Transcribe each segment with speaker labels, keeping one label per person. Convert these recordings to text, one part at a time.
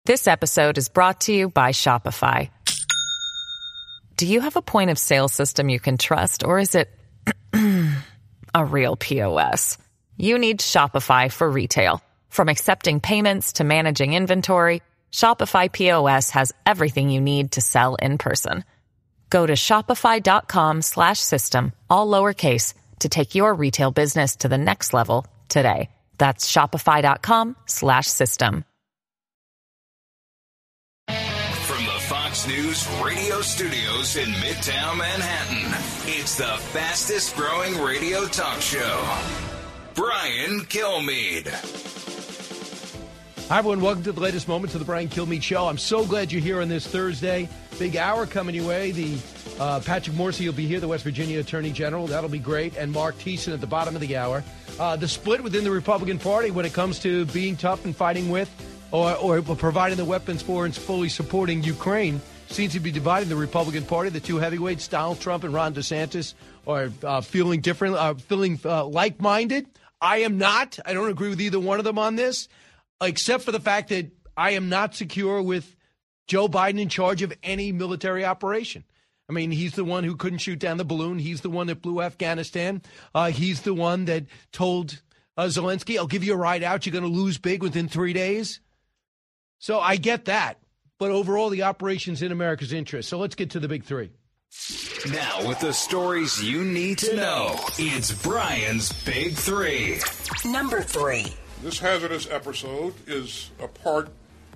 Speaker 1: This episode is brought to you by Shopify. Do you have a point of sale system you can trust, or is it a real POS? You need Shopify for retail. From accepting payments to managing inventory, Shopify POS has everything you need to sell in person. Go to shopify.com/system, all lowercase, to take your retail business to the next level today. That's shopify.com/system.
Speaker 2: From the Fox News radio studios in Midtown Manhattan, it's the fastest growing radio talk show. Brian Kilmeade.
Speaker 3: Hi, everyone. Welcome to the latest moments of the Brian Kilmeade Show. I'm so glad you're here on this Thursday. Big hour coming your way. Patrick Morrisey will be here, the West Virginia Attorney General. That'll be great. And Mark Thiessen at the bottom of the hour. The split within the Republican Party when it comes to being tough and fighting with or providing the weapons for and fully supporting Ukraine seems to be dividing the Republican Party. The two heavyweights, Donald Trump and Ron DeSantis, are feeling different, feeling like-minded. I am not. I don't agree with either one of them on this, except for the fact that I am not secure with Joe Biden in charge of any military operation. I mean, he's the one who couldn't shoot down the balloon. He's the one that blew Afghanistan. He's the one that told Zelensky, I'll give you a ride out. You're going to lose big within 3 days. So I get that. But overall, the operation's in America's interest. So let's get to the big three.
Speaker 2: Now, with the stories you need to know, it's Brian's Big Three.
Speaker 4: Number 3.
Speaker 5: This hazardous episode is part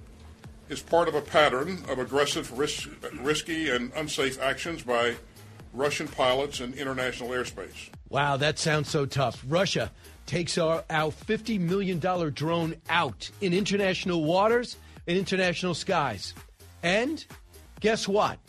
Speaker 5: of a pattern of aggressive, risky, and unsafe actions by Russian pilots in international airspace.
Speaker 3: Wow, that sounds so tough. Russia takes our $50 million drone out in international waters and international skies. And guess what?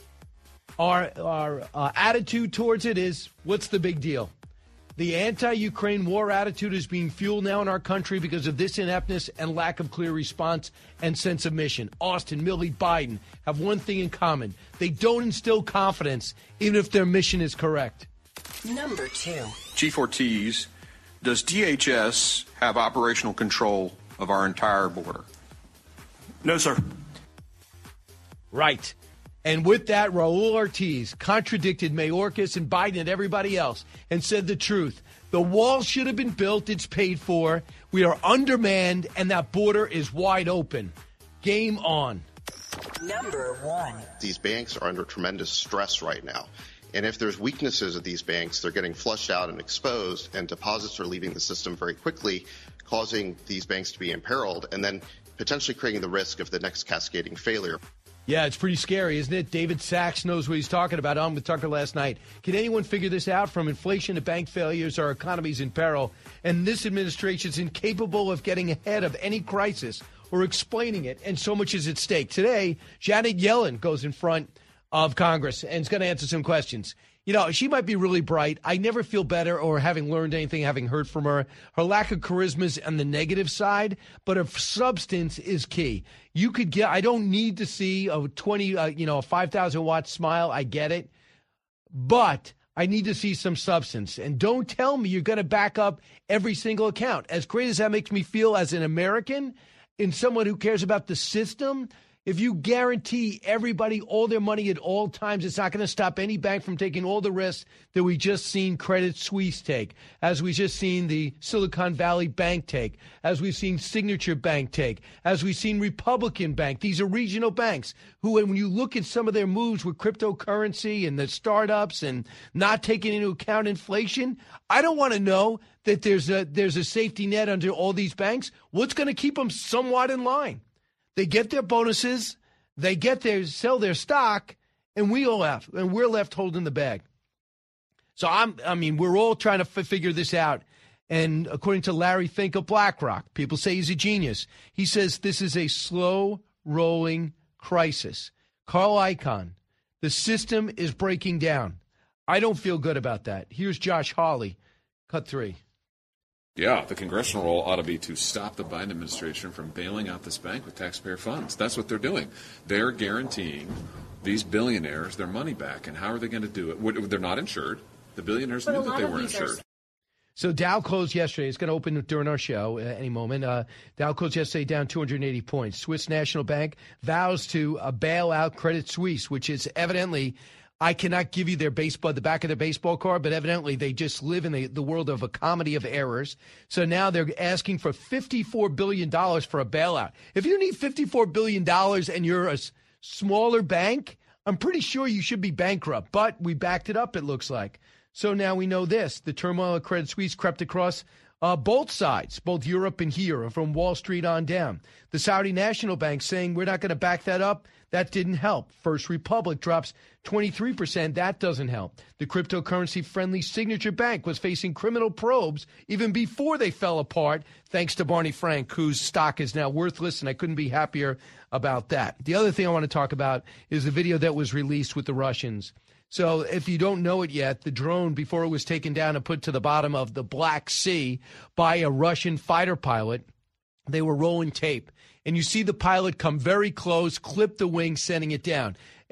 Speaker 3: Our attitude towards it is, what's the big deal? The anti-Ukraine war attitude is being fueled now in our country because of this ineptness and lack of clear response and sense of mission. Austin, Milley, Biden have one thing in common. They don't instill confidence, even if their mission is correct.
Speaker 4: Number 2.
Speaker 6: Chief Ortiz, does DHS have operational control of our entire border?
Speaker 7: No, sir.
Speaker 3: Right. And with that, Raul Ortiz contradicted Mayorkas and Biden and everybody else and said the truth. The wall should have been built. It's paid for. We are undermanned, and that border is wide open. Game on.
Speaker 4: Number 1.
Speaker 8: These banks are under tremendous stress right now. And if there's weaknesses at these banks, they're getting flushed out and exposed, and deposits are leaving the system very quickly, causing these banks to be imperiled and then potentially creating the risk of the next cascading failure.
Speaker 3: Yeah, it's pretty scary, isn't it? David Sachs knows what he's talking about. On with Tucker last night. Can anyone figure this out? From inflation to bank failures, our economy's in peril, and this administration's incapable of getting ahead of any crisis or explaining it, and so much is at stake. Today, Janet Yellen goes in front of Congress and is going to answer some questions. You know, she might be really bright. I never feel better or having learned anything, having heard from her. Her lack of charisma is on the negative side, but her substance is key. You could get, I don't need to see a 5,000 watt smile. I get it. But I need to see some substance. And don't tell me you're going to back up every single account. As great as that makes me feel as an American and someone who cares about the system, if you guarantee everybody all their money at all times, it's not going to stop any bank from taking all the risks that we just seen Credit Suisse take, as we just seen the Silicon Valley Bank take, as we've seen Signature Bank take, as we've seen Republican Bank. These are regional banks who, when you look at some of their moves with cryptocurrency and the startups and not taking into account inflation, I don't want to know that there's a safety net under all these banks. What's going to keep them somewhat in line? They get their bonuses, they sell their stock, and we're left holding the bag. So we're all trying to figure this out. And according to Larry Fink of BlackRock, people say he's a genius. He says this is a slow rolling crisis. Carl Icahn, the system is breaking down. I don't feel good about that. Here's Josh Hawley, cut 3.
Speaker 9: Yeah, the congressional role ought to be to stop the Biden administration from bailing out this bank with taxpayer funds. That's what they're doing. They're guaranteeing these billionaires their money back. And how are they going to do it? They're not insured. The billionaires knew that they weren't insured.
Speaker 3: So Dow closed yesterday. It's going to open during our show any moment. Dow closed yesterday down 280 points. Swiss National Bank vows to bail out Credit Suisse, which is evidently, I cannot give you the back of their baseball card, but evidently they just live in the world of a comedy of errors. So now they're asking for $54 billion for a bailout. If you need $54 billion and you're a smaller bank, I'm pretty sure you should be bankrupt. But we backed it up, it looks like. So now we know this. The turmoil at Credit Suisse crept across both sides, both Europe and here, from Wall Street on down. The Saudi National Bank saying we're not going to back that up. That didn't help. First Republic drops 23%. That doesn't help. The cryptocurrency-friendly Signature Bank was facing criminal probes even before they fell apart, thanks to Barney Frank, whose stock is now worthless, and I couldn't be happier about that. The other thing I want to talk about is the video that was released with the Russians. So if you don't know it yet, the drone, before it was taken down and put to the bottom of the Black Sea by a Russian fighter pilot, they were rolling tape. And you see the pilot come very close, clip the wing, sending it down.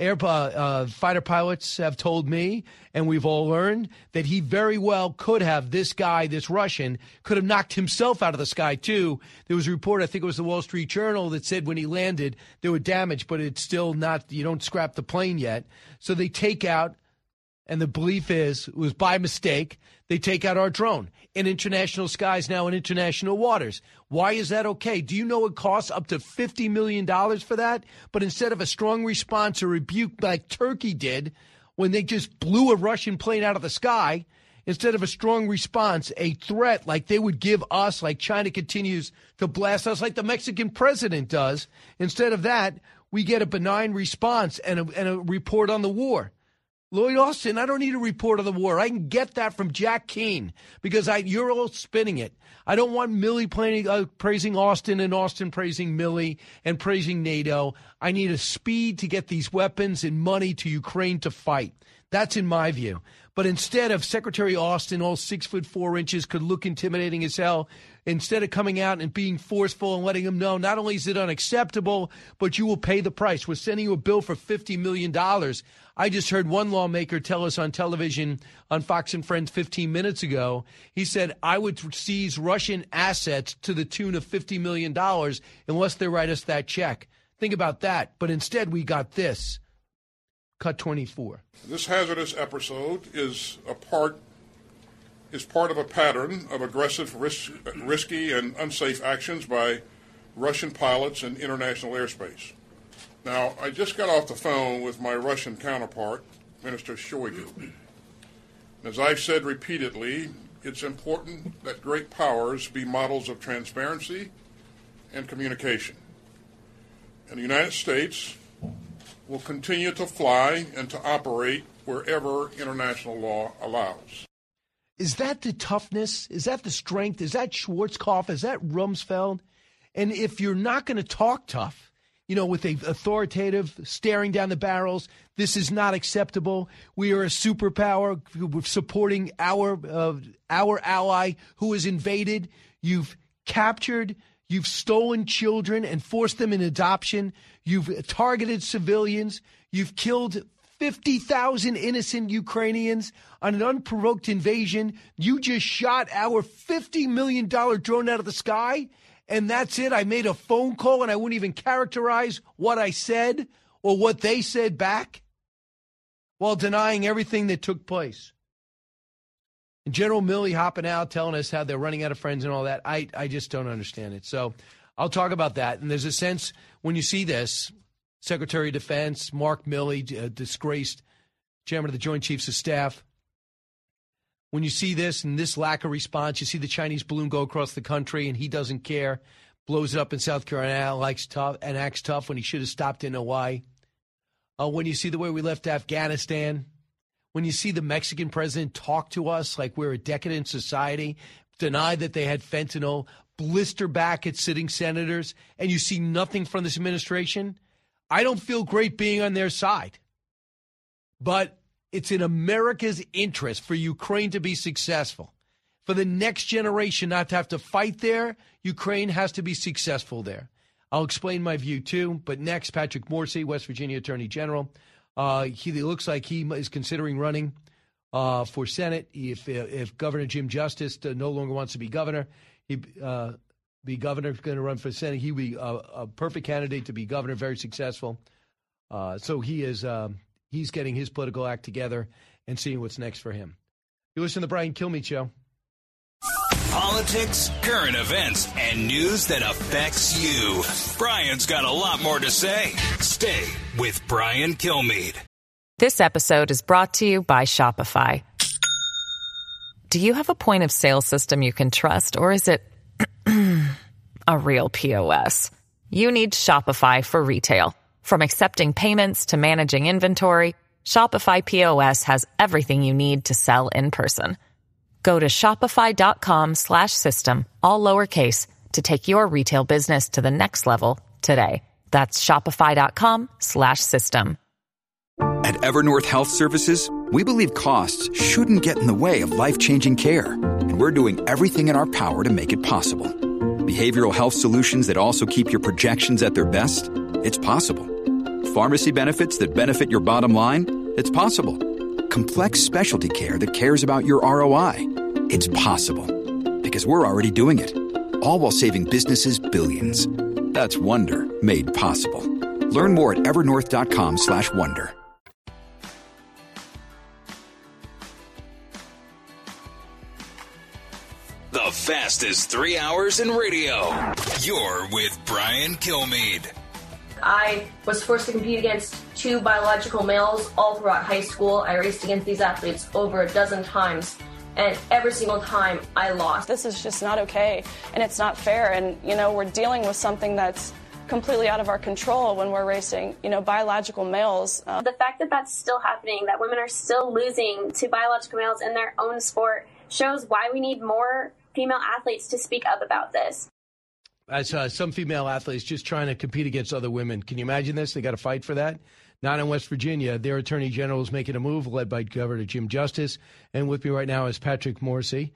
Speaker 3: Fighter pilots have told me, and we've all learned, that he very well could have, this guy, this Russian, could have knocked himself out of the sky, too. There was a report, I think it was the Wall Street Journal, that said when he landed, there were damage, but it's still not, you don't scrap the plane yet. So they take out, and the belief is, it was by mistake, they take out our drone in international skies now in international waters. Why is that okay? Do you know it costs up to $50 million for that? But instead of a strong response or rebuke like Turkey did when they just blew a Russian plane out of the sky, instead of a strong response, a threat like they would give us, like China continues to blast us like the Mexican president does, instead of that, we get a benign response and a report on the war. Lloyd Austin, I don't need a report of the war. I can get that from Jack Keane because you're all spinning it. I don't want Milley praising Austin and Austin praising Milley and praising NATO. I need a speed to get these weapons and money to Ukraine to fight. That's in my view. But instead of Secretary Austin, all 6'4" could look intimidating as hell, instead of coming out and being forceful and letting them know not only is it unacceptable, but you will pay the price. We're sending you a bill for $50 million. I just heard one lawmaker tell us on television on Fox and Friends 15 minutes ago, he said, I would seize Russian assets to the tune of $50 million unless they write us that check. Think about that. But instead, we got this. Cut 24.
Speaker 5: This hazardous episode is part of a pattern of aggressive, risky, and unsafe actions by Russian pilots in international airspace. Now, I just got off the phone with my Russian counterpart, Minister Shoigu. As I've said repeatedly, it's important that great powers be models of transparency and communication. And the United States will continue to fly and to operate wherever international law allows.
Speaker 3: Is that the toughness? Is that the strength? Is that Schwarzkopf? Is that Rumsfeld? And if you're not going to talk tough, with a authoritative staring down the barrels, this is not acceptable. We are a superpower supporting our ally who is invaded. You've captured, you've stolen children and forced them in adoption. You've targeted civilians. You've killed 50,000 innocent Ukrainians on an unprovoked invasion. You just shot our $50 million drone out of the sky, and that's it. I made a phone call, and I wouldn't even characterize what I said or what they said back while denying everything that took place. And General Milley hopping out, telling us how they're running out of friends and all that. I just don't understand it. So I'll talk about that. And there's a sense when you see this, Secretary of Defense, Mark Milley, disgraced chairman of the Joint Chiefs of Staff. When you see this and this lack of response, you see the Chinese balloon go across the country and he doesn't care, blows it up in South Carolina, acts tough when he should have stopped in Hawaii. When you see the way we left Afghanistan, when you see the Mexican president talk to us like we're a decadent society, deny that they had fentanyl, blister back at sitting senators, and you see nothing from this administration, I don't feel great being on their side. But it's in America's interest for Ukraine to be successful. For the next generation not to have to fight there, Ukraine has to be successful there. I'll explain my view, too. But next, Patrick Morsi, West Virginia Attorney General. He looks like he is considering running for Senate. If Governor Jim Justice no longer wants to be governor, going to run for Senate. He'd be a perfect candidate to be governor, very successful. So he's getting his political act together and seeing what's next for him. You listen to the Brian Kilmeade Show.
Speaker 2: Politics, current events, and news that affects you. Brian's got a lot more to say. Stay with Brian Kilmeade.
Speaker 1: This episode is brought to you by Shopify. Do you have a point of sale system you can trust, or is it a real POS? You need Shopify for retail. From accepting payments to managing inventory, Shopify POS has everything you need to sell in person. Go to shopify.com/system, all lowercase, to take your retail business to the next level today. That's shopify.com/system.
Speaker 10: At Evernorth Health Services, we believe costs shouldn't get in the way of life-changing care, and we're doing everything in our power to make it possible. Behavioral health solutions that also keep your projections at their best? It's possible. Pharmacy benefits that benefit your bottom line? It's possible. Complex specialty care that cares about your ROI? It's possible. Because we're already doing it. All while saving businesses billions. That's Wonder made possible. Learn more at evernorth.com/wonder.
Speaker 2: The fastest 3 hours in radio. You're with Brian Kilmeade.
Speaker 11: I was forced to compete against 2 biological males all throughout high school. I raced against these athletes over a dozen times, and every single time I lost.
Speaker 12: This is just not okay, and it's not fair, and, we're dealing with something that's completely out of our control when we're racing, biological males.
Speaker 13: The fact that that's still happening, that women are still losing to biological males in their own sport, shows why we need more female athletes to speak up about this.
Speaker 3: As some female athletes just trying to compete against other women. Can you imagine this? They got to fight for that. Not in West Virginia. Their attorney general is making a move led by Governor Jim Justice. And with me right now is Patrick Morrisey.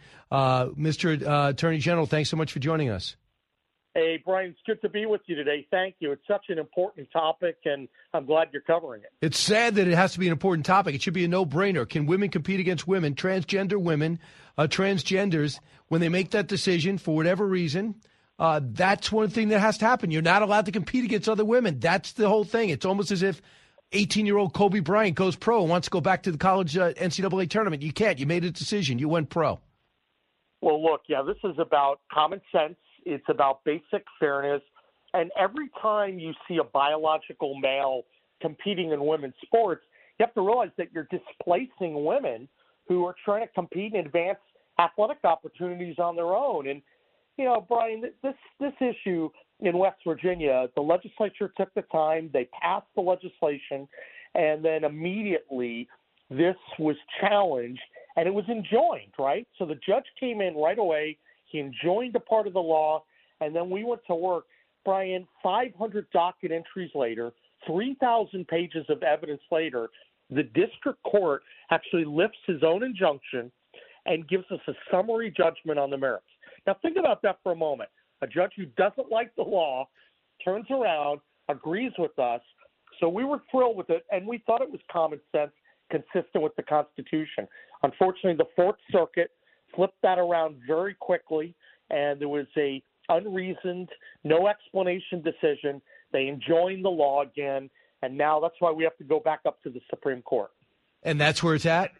Speaker 3: Mr. Attorney General, thanks so much for joining us.
Speaker 14: Hey, Brian, it's good to be with you today. Thank you. It's such an important topic, and I'm glad you're covering it.
Speaker 3: It's sad that it has to be an important topic. It should be a no-brainer. Can women compete against women, transgender women, transgenders, when they make that decision for whatever reason? That's one thing that has to happen. You're not allowed to compete against other women. That's the whole thing. It's almost as if 18-year-old Kobe Bryant goes pro and wants to go back to the college NCAA tournament. You can't. You made a decision. You went pro.
Speaker 14: Well, look, this is about common sense. It's about basic fairness. And every time you see a biological male competing in women's sports, you have to realize that you're displacing women who are trying to compete and advance athletic opportunities on their own. And, Brian, this issue in West Virginia, the legislature took the time, they passed the legislation, and then immediately this was challenged, and it was enjoined, right? So the judge came in right away, he enjoined a part of the law, and then we went to work. Brian, 500 docket entries later, 3,000 pages of evidence later, the district court actually lifts his own injunction and gives us a summary judgment on the merits. Now, think about that for a moment. A judge who doesn't like the law turns around, agrees with us. So we were thrilled with it, and we thought it was common sense, consistent with the Constitution. Unfortunately, the Fourth Circuit flipped that around very quickly, and there was a unreasoned, no explanation decision. They enjoined the law again, and now that's why we have to go back up to the Supreme Court.
Speaker 3: And that's where it's at?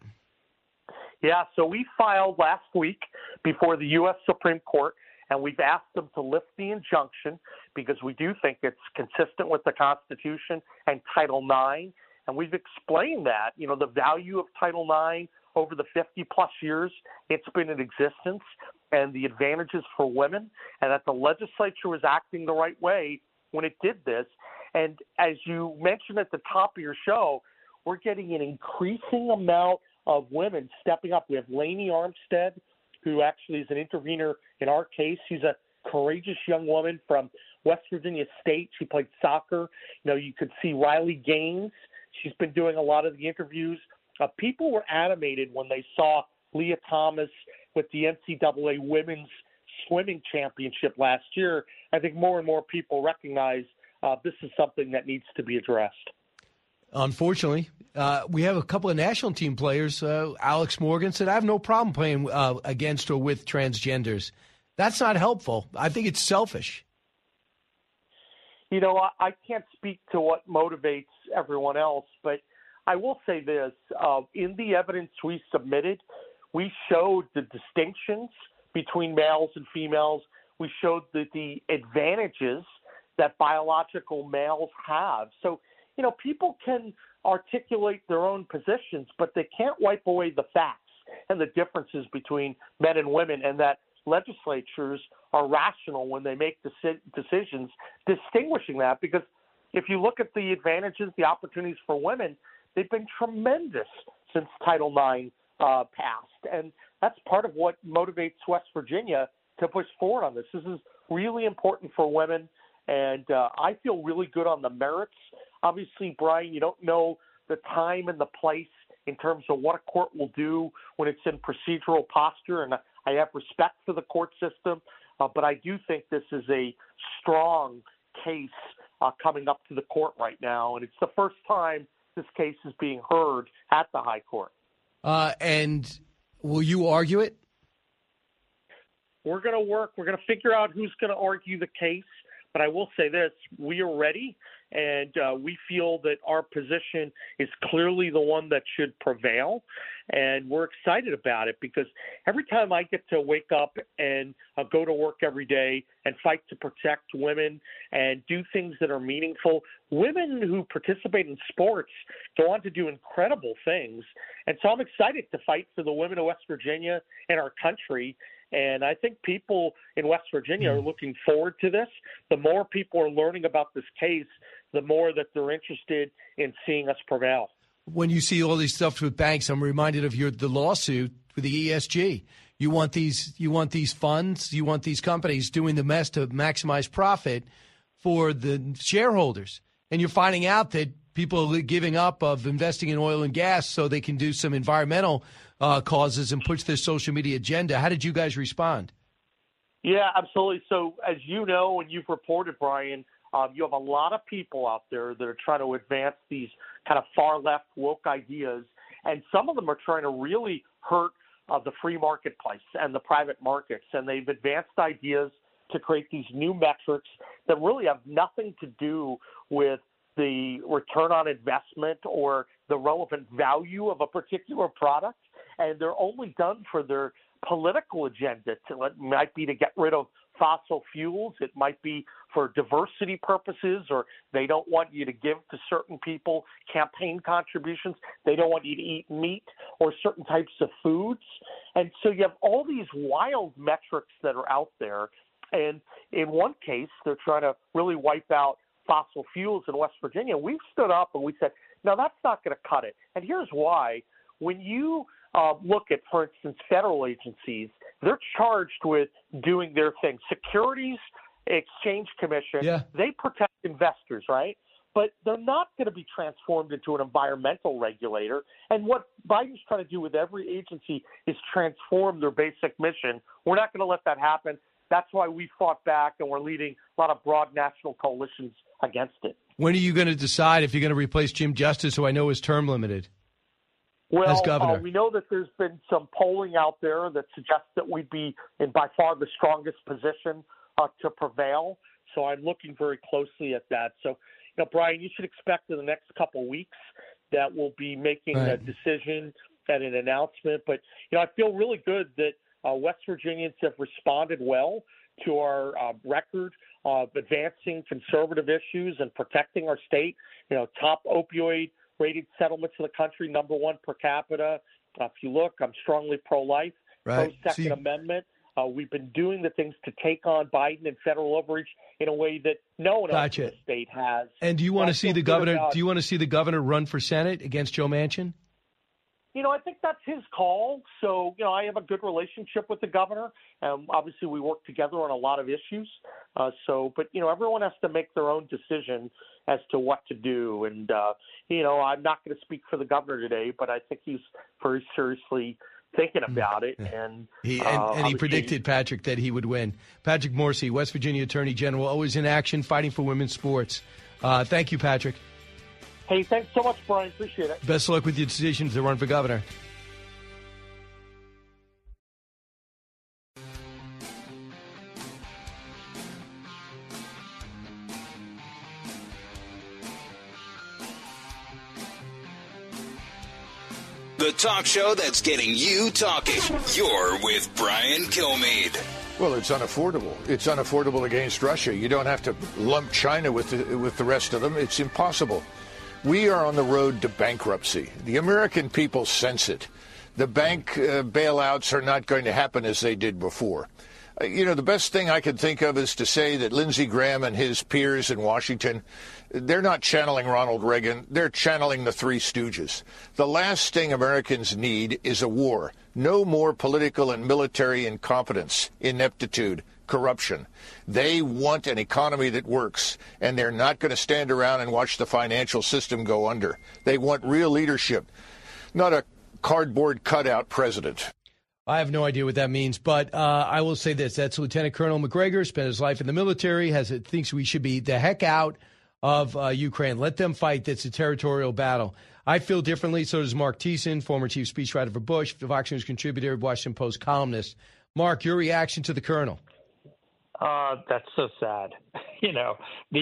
Speaker 14: Yeah, so we filed last week before the U.S. Supreme Court, and we've asked them to lift the injunction because we do think it's consistent with the Constitution and Title IX. And we've explained that, the value of Title IX over the 50-plus years it's been in existence and the advantages for women, and that the legislature was acting the right way when it did this. And as you mentioned at the top of your show, we're getting an increasing amount of women stepping up. We have Lainey Armstead, who actually is an intervener in our case. She's a courageous young woman from West Virginia State. She played soccer. You could see Riley Gaines. She's been doing a lot of the interviews. People were animated when they saw Leah Thomas with the NCAA Women's Swimming Championship last year. I think more and more people recognize this is something that needs to be addressed.
Speaker 3: Unfortunately, we have a couple of national team players. Alex Morgan said, I have no problem playing against or with transgenders. That's not helpful. I think it's selfish.
Speaker 14: You know, I can't speak to what motivates everyone else, but I will say this. In the evidence we submitted, we showed the distinctions between males and females. We showed the advantages that biological males have. So, you know, people can articulate their own positions, but they can't wipe away the facts and the differences between men and women, and that legislatures are rational when they make decisions distinguishing that. Because if you look at the advantages, the opportunities for women, they've been tremendous since Title IX passed. And that's part of what motivates West Virginia to push forward on this. This is really important for women, and I feel really good on the merits. Obviously, Brian, you don't know the time and the place in terms of what a court will do when it's in procedural posture, and I have respect for the court system, but I do think this is a strong case coming up to the court right now, and it's the first time this case is being heard at the high court.
Speaker 3: And will you argue it?
Speaker 14: We're going to work. We're going to figure out who's going to argue the case. But I will say this, we are ready, and we feel that our position is clearly the one that should prevail. And we're excited about it because every time I get to wake up and go to work every day and fight to protect women and do things that are meaningful, women who participate in sports go on to do incredible things. And so I'm excited to fight for the women of West Virginia and our country. And I think people in West Virginia are looking forward to this. The more people are learning about this case, the more that they're interested in seeing us prevail.
Speaker 3: When you see all these stuff with banks, I'm reminded of the lawsuit with the ESG. You want these funds, you want these companies doing the best to maximize profit for the shareholders. And you're finding out that people are giving up of investing in oil and gas so they can do some environmental causes and push their social media agenda. How did you guys respond?
Speaker 14: Yeah, absolutely. So as you know, and you've reported, Brian, you have a lot of people out there that are trying to advance these kind of far-left woke ideas, and some of them are trying to really hurt the free marketplace and the private markets, and they've advanced ideas to create these new metrics that really have nothing to do with the return on investment or the relevant value of a particular product, and they're only done for their political agenda. It might be to get rid of fossil fuels. It might be for diversity purposes, or they don't want you to give to certain people campaign contributions. They don't want you to eat meat or certain types of foods. And so you have all these wild metrics that are out there. And in one case, they're trying to really wipe out fossil fuels in West Virginia. We've stood up and we said, no, that's not going to cut it. And here's why. When you look at, for instance, federal agencies, they're charged with doing their thing. Securities Exchange Commission, they protect investors, right? But they're not going to be transformed into an environmental regulator. And what Biden's trying to do with every agency is transform their basic mission. We're not going to let that happen. That's why we fought back, and we're leading a lot of broad national coalitions against it.
Speaker 3: When are you going to decide if you're going to replace Jim Justice, who I know is term limited?
Speaker 14: Well,
Speaker 3: as governor?
Speaker 14: We know that there's been some polling out there that suggests that we'd be in by far the strongest position to prevail. So I'm looking very closely at that. So, Brian, you should expect in the next couple of weeks that we'll be making a decision and an announcement. But, I feel really good that West Virginians have responded well to our record of advancing conservative issues and protecting our state. Top opioid-rated settlements in the country, number one per capita. If you look, I'm strongly pro-life, pro-Second Amendment. We've been doing the things to take on Biden and federal overreach in a way that no one else in the state has.
Speaker 3: And do you want to see the governor? Do you want to see the governor run for Senate against Joe Manchin?
Speaker 14: I think that's his call. So, I have a good relationship with the governor. Obviously, we work together on a lot of issues. But everyone has to make their own decision as to what to do. And, I'm not going to speak for the governor today, but I think he's very seriously thinking about it. And
Speaker 3: he predicted, Patrick, that he would win. Patrick Morsi, West Virginia Attorney General, always in action, fighting for women's sports. Thank you, Patrick.
Speaker 14: Hey, thanks so much, Brian. Appreciate it.
Speaker 3: Best of luck with your decision to run for governor.
Speaker 2: The talk show that's getting you talking. You're with Brian Kilmeade.
Speaker 15: Well, it's unaffordable. It's unaffordable against Russia. You don't have to lump China with the rest of them. It's impossible. We are on the road to bankruptcy. The American people sense it. The bank bailouts are not going to happen as they did before. The best thing I could think of is to say that Lindsey Graham and his peers in Washington, they're not channeling Ronald Reagan. They're channeling the Three Stooges. The last thing Americans need is a war. No more political and military incompetence, ineptitude, corruption. They want an economy that works, and they're not going to stand around and watch the financial system go under. They want real leadership, not a cardboard cutout president.
Speaker 3: I have no idea what that means, but I will say this. That's Lieutenant Colonel McGregor, spent his life in the military, thinks we should be the heck out of Ukraine. Let them fight. That's a territorial battle. I feel differently. So does Mark Thiessen, former chief speechwriter for Bush, the Fox News contributor, Washington Post columnist. Mark, your reaction to the colonel?
Speaker 16: That's so sad. To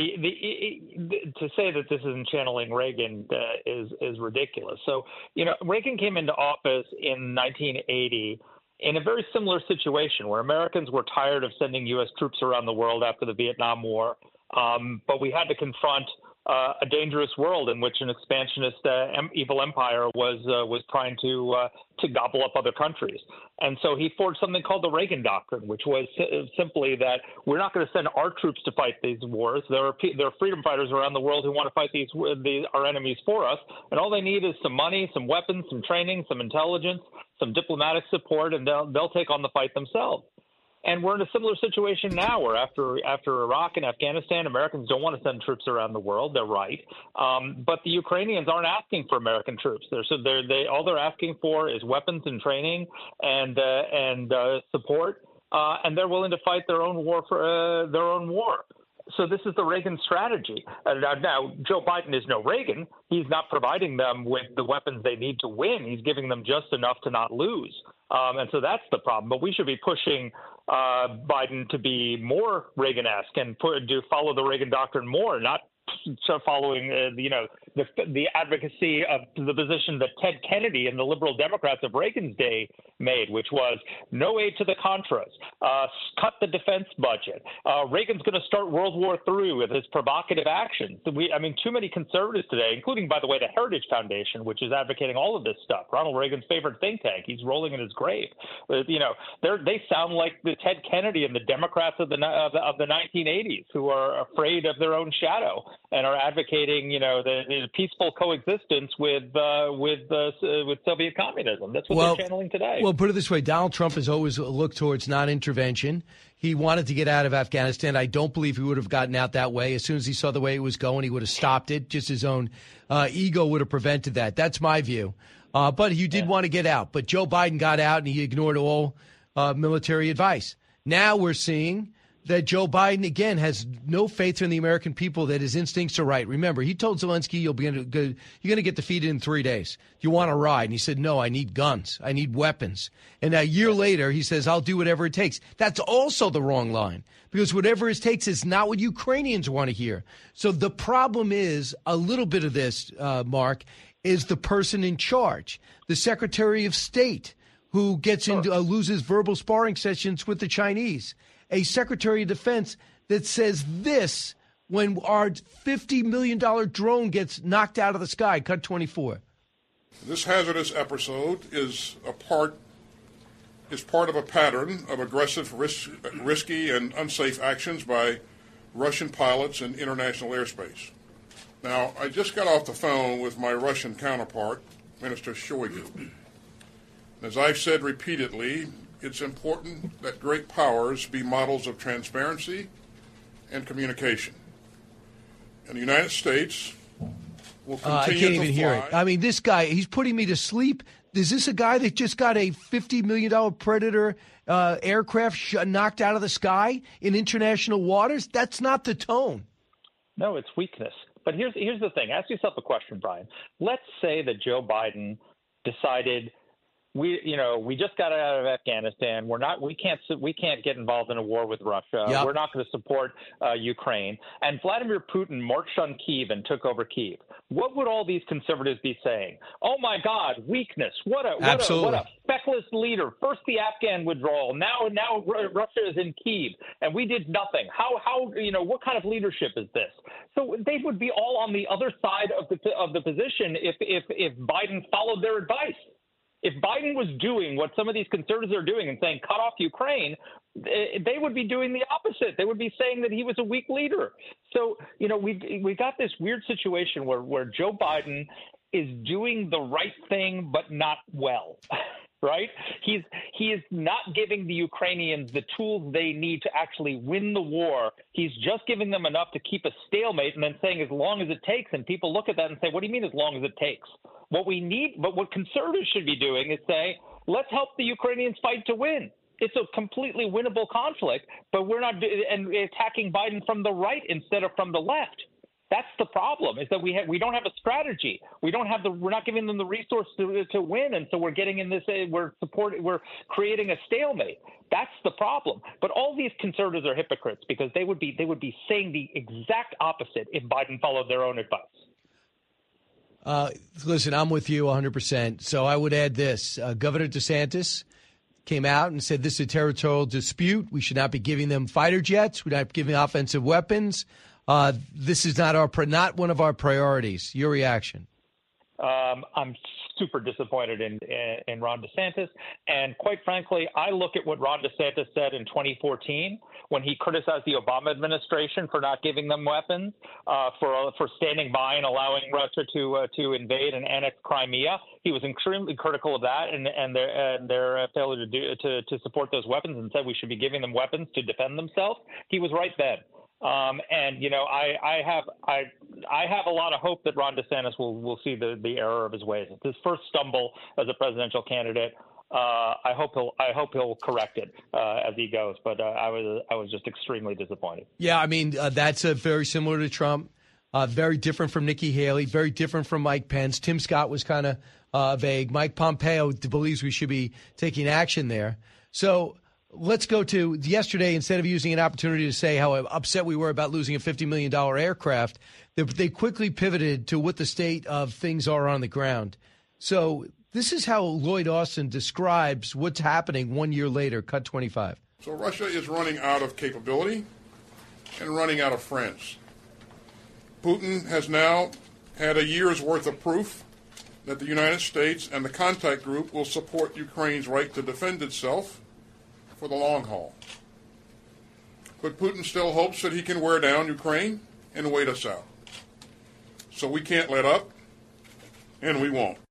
Speaker 16: say that this isn't channeling Reagan is ridiculous. So, Reagan came into office in 1980 in a very similar situation where Americans were tired of sending U.S. troops around the world after the Vietnam War, but we had to confront a dangerous world in which an expansionist evil empire was trying to gobble up other countries. And so he forged something called the Reagan Doctrine, which was simply that we're not going to send our troops to fight these wars. There are freedom fighters around the world who want to fight our enemies for us, and all they need is some money, some weapons, some training, some intelligence, some diplomatic support, and they'll take on the fight themselves. And we're in a similar situation now where after Iraq and Afghanistan, Americans don't want to send troops around the world. They're right. But the Ukrainians aren't asking for American troops. All they're asking for is weapons and training and support. And they're willing to fight their own war for their own war. So this is the Reagan strategy. Now, Joe Biden is no Reagan. He's not providing them with the weapons they need to win. He's giving them just enough to not lose. And so that's the problem. But we should be pushing Biden to be more Reagan-esque and follow the Reagan doctrine more, not following the advocacy of the position that Ted Kennedy and the liberal Democrats of Reagan's day made, which was no aid to the Contras, cut the defense budget. Reagan's going to start World War III with his provocative actions. Too many conservatives today, including, by the way, the Heritage Foundation, which is advocating all of this stuff, Ronald Reagan's favorite think tank. He's rolling in his grave. They sound like the Ted Kennedy and the Democrats of the 1980s who are afraid of their own shadow and are advocating, the peaceful coexistence with Soviet communism. That's what they're channeling today.
Speaker 3: Well, put it this way: Donald Trump has always looked towards non-intervention. He wanted to get out of Afghanistan. I don't believe he would have gotten out that way. As soon as he saw the way it was going, he would have stopped it. Just his own ego would have prevented that. That's my view. But he did want to get out. But Joe Biden got out, and he ignored all military advice. Now we're seeing that Joe Biden, again, has no faith in the American people that his instincts are right. Remember, he told Zelensky, you're going to get defeated in 3 days. You want to ride? And he said, no, I need guns. I need weapons. And a year later, he says, I'll do whatever it takes. That's also the wrong line, because whatever it takes is not what Ukrainians want to hear. So the problem is a little bit of this, Mark, is the person in charge, the Secretary of State, who gets into loses verbal sparring sessions with the Chinese. A Secretary of Defense that says this when our $50 million drone gets knocked out of the sky. Cut 24.
Speaker 5: This hazardous episode is part of a pattern of aggressive, risky, and unsafe actions by Russian pilots in international airspace. Now, I just got off the phone with my Russian counterpart, Minister Shoigu. As I've said repeatedly, it's important that great powers be models of transparency and communication. And the United States will continue
Speaker 3: I can't even hear it. This guy, he's putting me to sleep. Is this a guy that just got a $50 million Predator aircraft knocked out of the sky in international waters? That's not the tone.
Speaker 16: No, it's weakness. But here's the thing. Ask yourself a question, Brian. Let's say that Joe Biden decided we just got out of Afghanistan. We can't get involved in a war with Russia.
Speaker 3: Yep.
Speaker 16: We're not going to support Ukraine. And Vladimir Putin marched on Kyiv and took over Kyiv. What would all these conservatives be saying? Oh my God, weakness! What a feckless leader! First the Afghan withdrawal. Now Russia is in Kyiv, and we did nothing. How what kind of leadership is this? So they would be all on the other side of the position if Biden followed their advice. If Biden was doing what some of these conservatives are doing and saying cut off Ukraine, they would be doing the opposite. They would be saying that he was a weak leader. So, we got this weird situation where Joe Biden is doing the right thing, but not well. Right? He is not giving the Ukrainians the tools they need to actually win the war. He's just giving them enough to keep a stalemate and then saying as long as it takes. And people look at that and say, what do you mean as long as it takes? What conservatives should be doing is say, let's help the Ukrainians fight to win. It's a completely winnable conflict, but we're not attacking Biden from the right instead of from the left. That's the problem, is that we don't have a strategy. We're not giving them the resource to win, and so we're getting in this. We're creating a stalemate. That's the problem. But all these conservatives are hypocrites because they would be saying the exact opposite if Biden followed their own advice.
Speaker 3: Listen, I'm with you 100%. So I would add this: Governor DeSantis came out and said this is a territorial dispute. We should not be giving them fighter jets. We're not giving offensive weapons. This is not one of our priorities. Your reaction?
Speaker 16: I'm super disappointed in Ron DeSantis. And quite frankly, I look at what Ron DeSantis said in 2014 when he criticized the Obama administration for not giving them weapons, for standing by and allowing Russia to invade and annex Crimea. He was extremely critical of that and their failure to support those weapons, and said we should be giving them weapons to defend themselves. He was right then. I have a lot of hope that Ron DeSantis will see the error of his ways. It's his first stumble as a presidential candidate. I hope he'll correct it as he goes. But I was just extremely disappointed.
Speaker 3: Yeah, I mean that's very similar to Trump. Very different from Nikki Haley. Very different from Mike Pence. Tim Scott was kind of vague. Mike Pompeo believes we should be taking action there. So. Let's go to yesterday. Instead of using an opportunity to say how upset we were about losing a $50 million aircraft, they quickly pivoted to what the state of things are on the ground. So this is how Lloyd Austin describes what's happening 1 year later, cut 25.
Speaker 5: So Russia is running out of capability and running out of friends. Putin has now had a year's worth of proof that the United States and the contact group will support Ukraine's right to defend itself for the long haul. But Putin still hopes that he can wear down Ukraine and wait us out. So we can't let up, and we won't.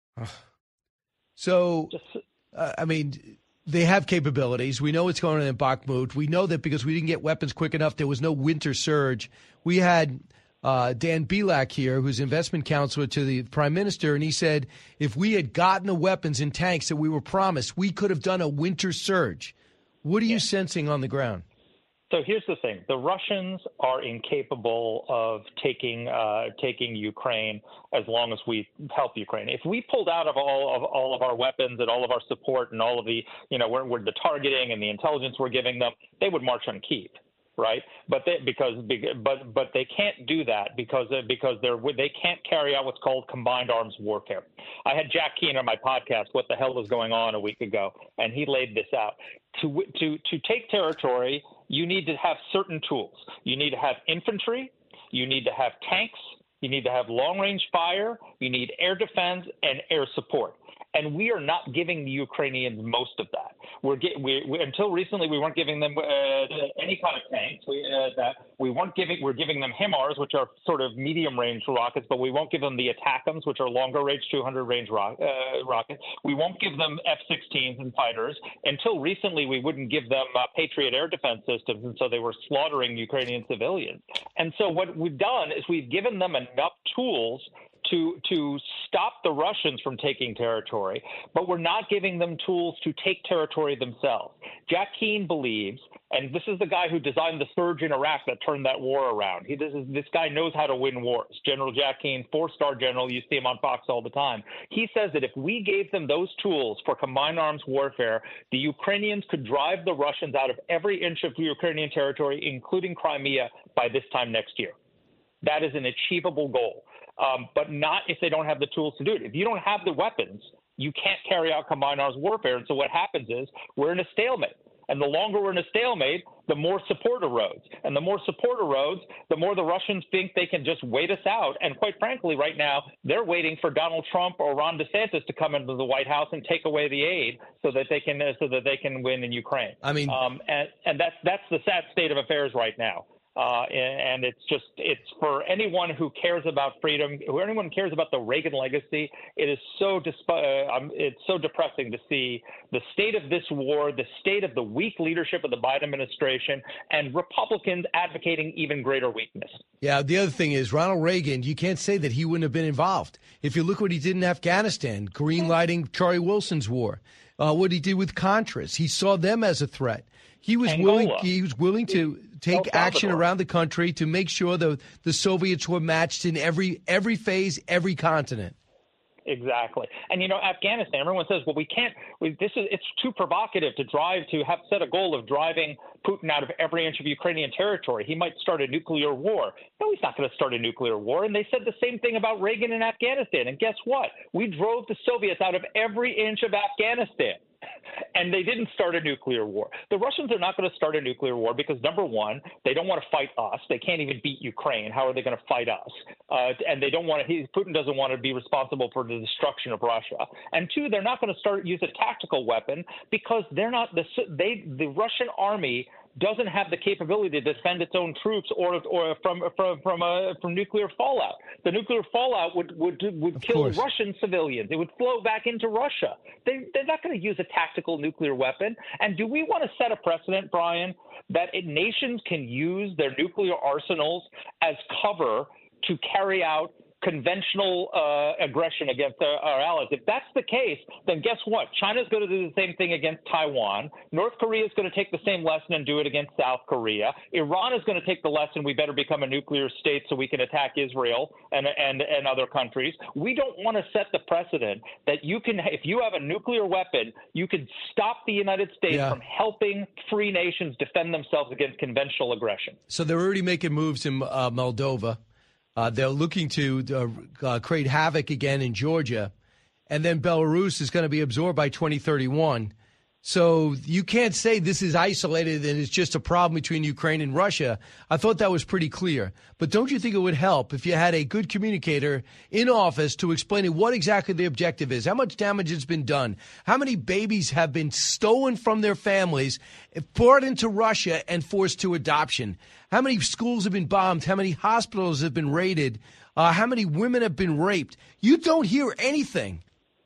Speaker 3: So, I mean, they have capabilities. We know what's going on in Bakhmut. We know that because we didn't get weapons quick enough, there was no winter surge. We had Dan Bilak here, who's investment counselor to the prime minister, and he said if we had gotten the weapons and tanks that we were promised, we could have done a winter surge. What are you sensing on the ground?
Speaker 16: So here's the thing: the Russians are incapable of taking Ukraine as long as we help Ukraine. If we pulled out of all of our weapons and all of our support and all of the the targeting and the intelligence we're giving them, they would march on Kyiv. Right, but they can't do that because they can't carry out what's called combined arms warfare. I had Jack Keane on my podcast, What the Hell Was Going On, a week ago, and he laid this out. To take territory, you need to have certain tools. You need to have infantry, you need to have tanks, you need to have long-range fire, you need air defense and air support. And we are not giving the Ukrainians most of that. Until recently, we weren't giving them any kind of tanks. We're giving them HIMARS, which are sort of medium-range rockets, but we won't give them the ATACMS, which are longer-range, 200-range rockets. We won't give them F-16s and fighters. Until recently, we wouldn't give them Patriot air defense systems, and so they were slaughtering Ukrainian civilians. And so what we've done is we've given them enough tools to stop the Russians from taking territory, but we're not giving them tools to take territory themselves. Jack Keane believes, and this is the guy who designed the surge in Iraq that turned that war around. This guy knows how to win wars. General Jack Keane, 4-star general, you see him on Fox all the time. He says that if we gave them those tools for combined arms warfare, the Ukrainians could drive the Russians out of every inch of Ukrainian territory, including Crimea, by this time next year. That is an achievable goal, but not if they don't have the tools to do it. If you don't have the weapons, you can't carry out combined arms warfare. And so what happens is we're in a stalemate. And the longer we're in a stalemate, the more support erodes. And the more support erodes, the more the Russians think they can just wait us out. And quite frankly, right now, they're waiting for Donald Trump or Ron DeSantis to come into the White House and take away the aid so that they can win in Ukraine.
Speaker 3: I mean,
Speaker 16: and that's the sad state of affairs right now. And it's for anyone who cares about freedom, anyone who cares about the Reagan legacy. It is it's so depressing to see the state of this war, the state of the weak leadership of the Biden administration, and Republicans advocating even greater weakness.
Speaker 3: Yeah, the other thing is Ronald Reagan, you can't say that he wouldn't have been involved. If you look what he did in Afghanistan, green-lighting Charlie Wilson's war, what he did with Contras, he saw them as a threat. He was willing to take action around the country to make sure the Soviets were matched in every phase, every continent.
Speaker 16: Exactly. And, Afghanistan, everyone says, well, it's too provocative to have set a goal of driving Putin out of every inch of Ukrainian territory. He might start a nuclear war. No, he's not going to start a nuclear war. And they said the same thing about Reagan in Afghanistan. And guess what? We drove the Soviets out of every inch of Afghanistan. And they didn't start a nuclear war. The Russians are not going to start a nuclear war because, number one, they don't want to fight us. They can't even beat Ukraine. How are they going to fight us? And they don't want to. Putin doesn't want to be responsible for the destruction of Russia. And two, they're not going to use a tactical weapon because they're not the Russian army doesn't have the capability to defend its own troops or from nuclear fallout. The nuclear fallout would kill Russian civilians. It would flow back into Russia. They're not going to use a tactical nuclear weapon. And do we want to set a precedent, Brian, that nations can use their nuclear arsenals as cover to carry out conventional aggression against our allies? If that's the case, then guess what? China's going to do the same thing against Taiwan. North Korea is going to take the same lesson and do it against South Korea. Iran is going to take the lesson, we better become a nuclear state so we can attack Israel and other countries. We don't want to set the precedent that if you have a nuclear weapon, you can stop the United States from helping free nations defend themselves against conventional aggression.
Speaker 3: So they're already making moves in Moldova. They're looking to create havoc again in Georgia. And then Belarus is going to be absorbed by 2031. So you can't say this is isolated and it's just a problem between Ukraine and Russia. I thought that was pretty clear. But don't you think it would help if you had a good communicator in office to explain what exactly the objective is, how much damage has been done, how many babies have been stolen from their families, brought into Russia and forced to adoption, how many schools have been bombed, how many hospitals have been raided, how many women have been raped. You don't hear anything.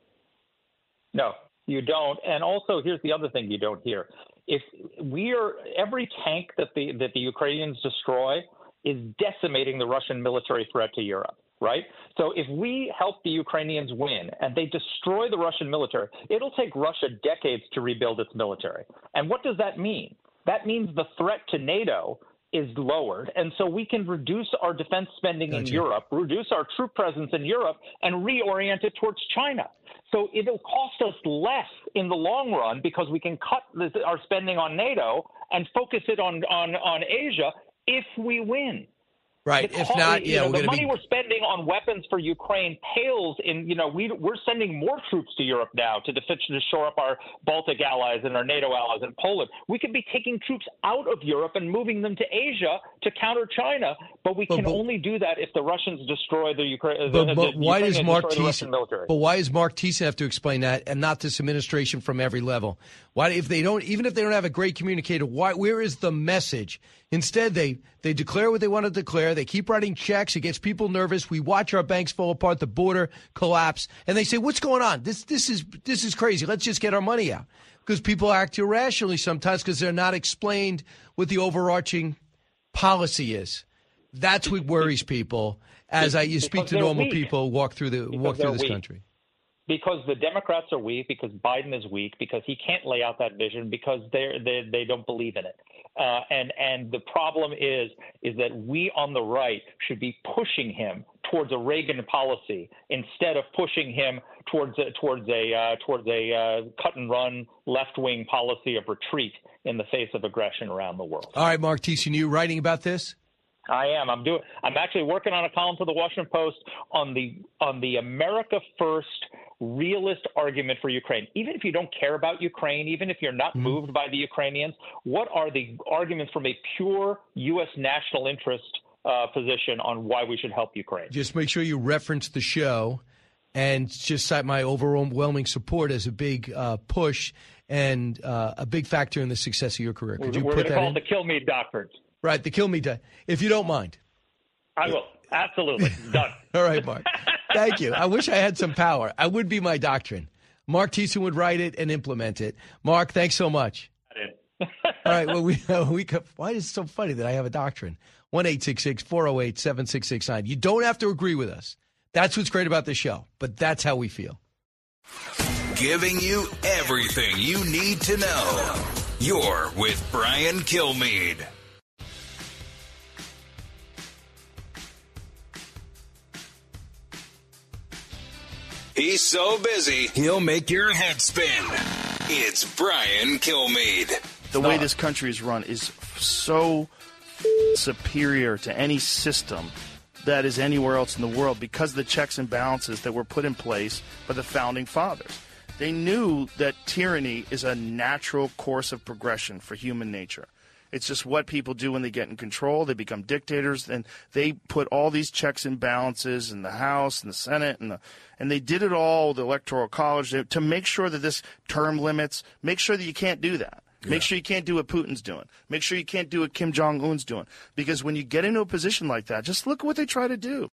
Speaker 16: No. You don't. And also, here's the other thing you don't hear. Every tank that the Ukrainians destroy is decimating the Russian military threat to Europe, right? So if we help the Ukrainians win and they destroy the Russian military, it'll take Russia decades to rebuild its military. And what does that mean? That means the threat to NATO is lowered, and so we can reduce our defense spending in Europe, reduce our troop presence in Europe, and reorient it towards China. So it'll cost us less in the long run because we can cut our spending on NATO and focus it on Asia if we win.
Speaker 3: Right. If not,
Speaker 16: the money we're spending on weapons for Ukraine pales in, we're sending more troops to Europe now to shore up our Baltic allies and our NATO allies in Poland. We could be taking troops out of Europe and moving them to Asia to counter China, but we can only do that if the Russians destroy the Ukraine.
Speaker 3: But why does Mark Thiessen? But why does Mark Thiessen have to explain that, and not this administration from every level? Why, even if they don't have a great communicator, where is the message? Instead, they declare what they want to declare. They keep writing checks. It gets people nervous. We watch our banks fall apart, the border collapse, and they say, "What's going on? This is crazy. Let's just get our money out." Because people act irrationally sometimes because they're not explained what the overarching policy is. That's what worries people. as you speak to normal
Speaker 16: weak.
Speaker 3: people walk through this
Speaker 16: weak.
Speaker 3: country?
Speaker 16: Because the Democrats are weak, because Biden is weak, because he can't lay out that vision, because they don't believe in it. And the problem is that we on the right should be pushing him towards a Reagan policy instead of pushing him towards a cut and run left wing policy of retreat in the face of aggression around the world.
Speaker 3: All right, Mark Thiessen, you writing about this?
Speaker 16: I am. I'm actually working on a column for the Washington Post on the America First realist argument for Ukraine. Even if you don't care about Ukraine, even if you're not moved by the Ukrainians, what are the arguments from a pure U.S. national interest position on why we should help Ukraine?
Speaker 3: Just make sure you reference the show and just cite my overwhelming support as a big push and a big factor in the success of your career. Could you
Speaker 16: We're
Speaker 3: put
Speaker 16: going to
Speaker 3: that
Speaker 16: call
Speaker 3: in?
Speaker 16: it the Kill Me Doctrine.
Speaker 3: Right, the Kill Me Doctrine, if you don't mind.
Speaker 16: I will. Absolutely. Done.
Speaker 3: All right, Mark. Thank you. I wish I had some power. I would be my doctrine. Mark Thiessen would write it and implement it. Mark, thanks so much. All right. Well, why is it so funny that I have a doctrine? 1-866-408-7669. You don't have to agree with us. That's what's great about the show. But that's how we feel.
Speaker 2: Giving you everything you need to know. You're with Brian Kilmeade. He's so busy, he'll make your head spin. It's Brian Kilmeade.
Speaker 17: The way this country is run is so superior to any system that is anywhere else in the world because of the checks and balances that were put in place by the founding fathers. They knew that tyranny is a natural course of progression for human nature. It's just what people do when they get in control. They become dictators, and they put all these checks and balances in the House and the Senate, and they did it all with the Electoral College to make sure that this term limits, make sure that you can't do that. Make sure you can't do what Putin's doing. Make sure you can't do what Kim Jong-un's doing. Because when you get into a position like that, just look at what they try to do.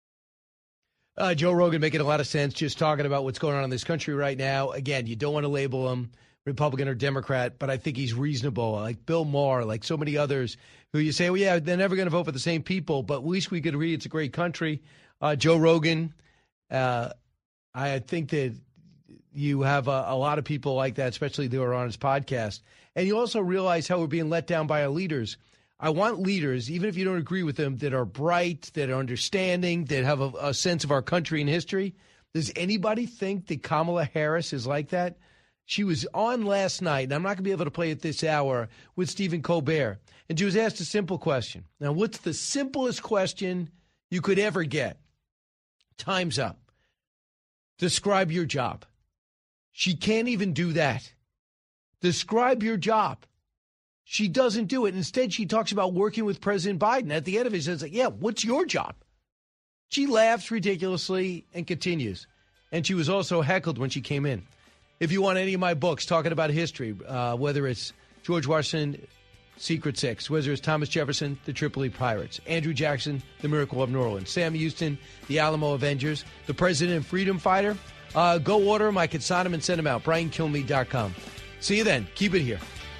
Speaker 3: Joe Rogan making a lot of sense, just talking about what's going on in this country right now. Again, you don't want to label him Republican or Democrat, but I think he's reasonable. Like Bill Maher, like so many others who you say, well, yeah, they're never going to vote for the same people, but at least we could agree it's a great country. Joe Rogan, I think that you have a lot of people like that, especially that are on his podcast. And you also realize how we're being let down by our leaders. I want leaders, even if you don't agree with them, that are bright, that are understanding, that have a sense of our country and history. Does anybody think that Kamala Harris is like that? She was on last night, and I'm not going to be able to play it this hour, with Stephen Colbert. And she was asked a simple question. Now, what's the simplest question you could ever get? Time's up. Describe your job. She can't even do that. Describe your job. She doesn't do it. Instead, she talks about working with President Biden. At the end of it, she says, yeah, what's your job? She laughs ridiculously and continues. And she was also heckled when she came in. If you want any of my books talking about history, whether it's George Washington, Secret Six, whether it's Thomas Jefferson, the Tripoli Pirates, Andrew Jackson, the Miracle of New Orleans, Sam Houston, the Alamo Avengers, the President and Freedom Fighter, go order them. I can sign them and send them out. BrianKilmeade.com. See you then. Keep it here.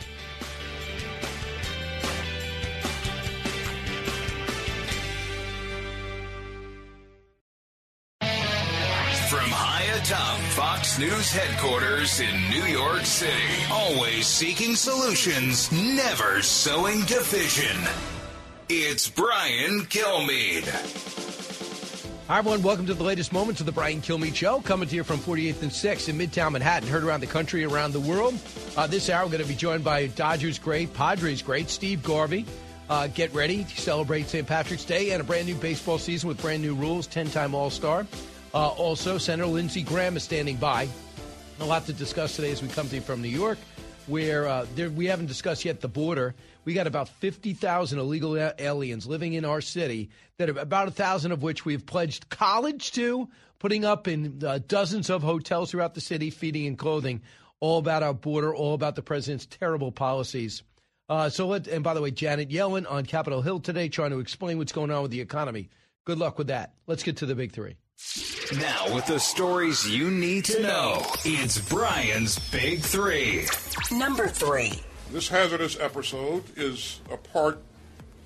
Speaker 2: From high atop Fox News headquarters in New York City, always seeking solutions, never sowing division. It's Brian Kilmeade.
Speaker 3: Hi, everyone. Welcome to the latest moments of the Brian Kilmeade Show, coming to you from 48th and 6th in Midtown Manhattan, heard around the country, around the world. This hour, we're going to be joined by Dodgers great, Padres great, Steve Garvey. Get ready to celebrate St. Patrick's Day and a brand new baseball season with brand new rules, 10-time All-Star. Also, Senator Lindsey Graham is standing by. A lot to discuss today as we come to you from New York, where we haven't discussed yet the border. We got about 50,000 illegal aliens living in our city, that about 1,000 of which we've pledged college to, putting up in dozens of hotels throughout the city, feeding and clothing, all about our border, all about the president's terrible policies. And by the way, Janet Yellen on Capitol Hill today trying to explain what's going on with the economy. Good luck with that. Let's get to the big three.
Speaker 2: Now with the stories you need to know, it's Brian's Big Three.
Speaker 4: Number 3.
Speaker 5: This hazardous episode is a part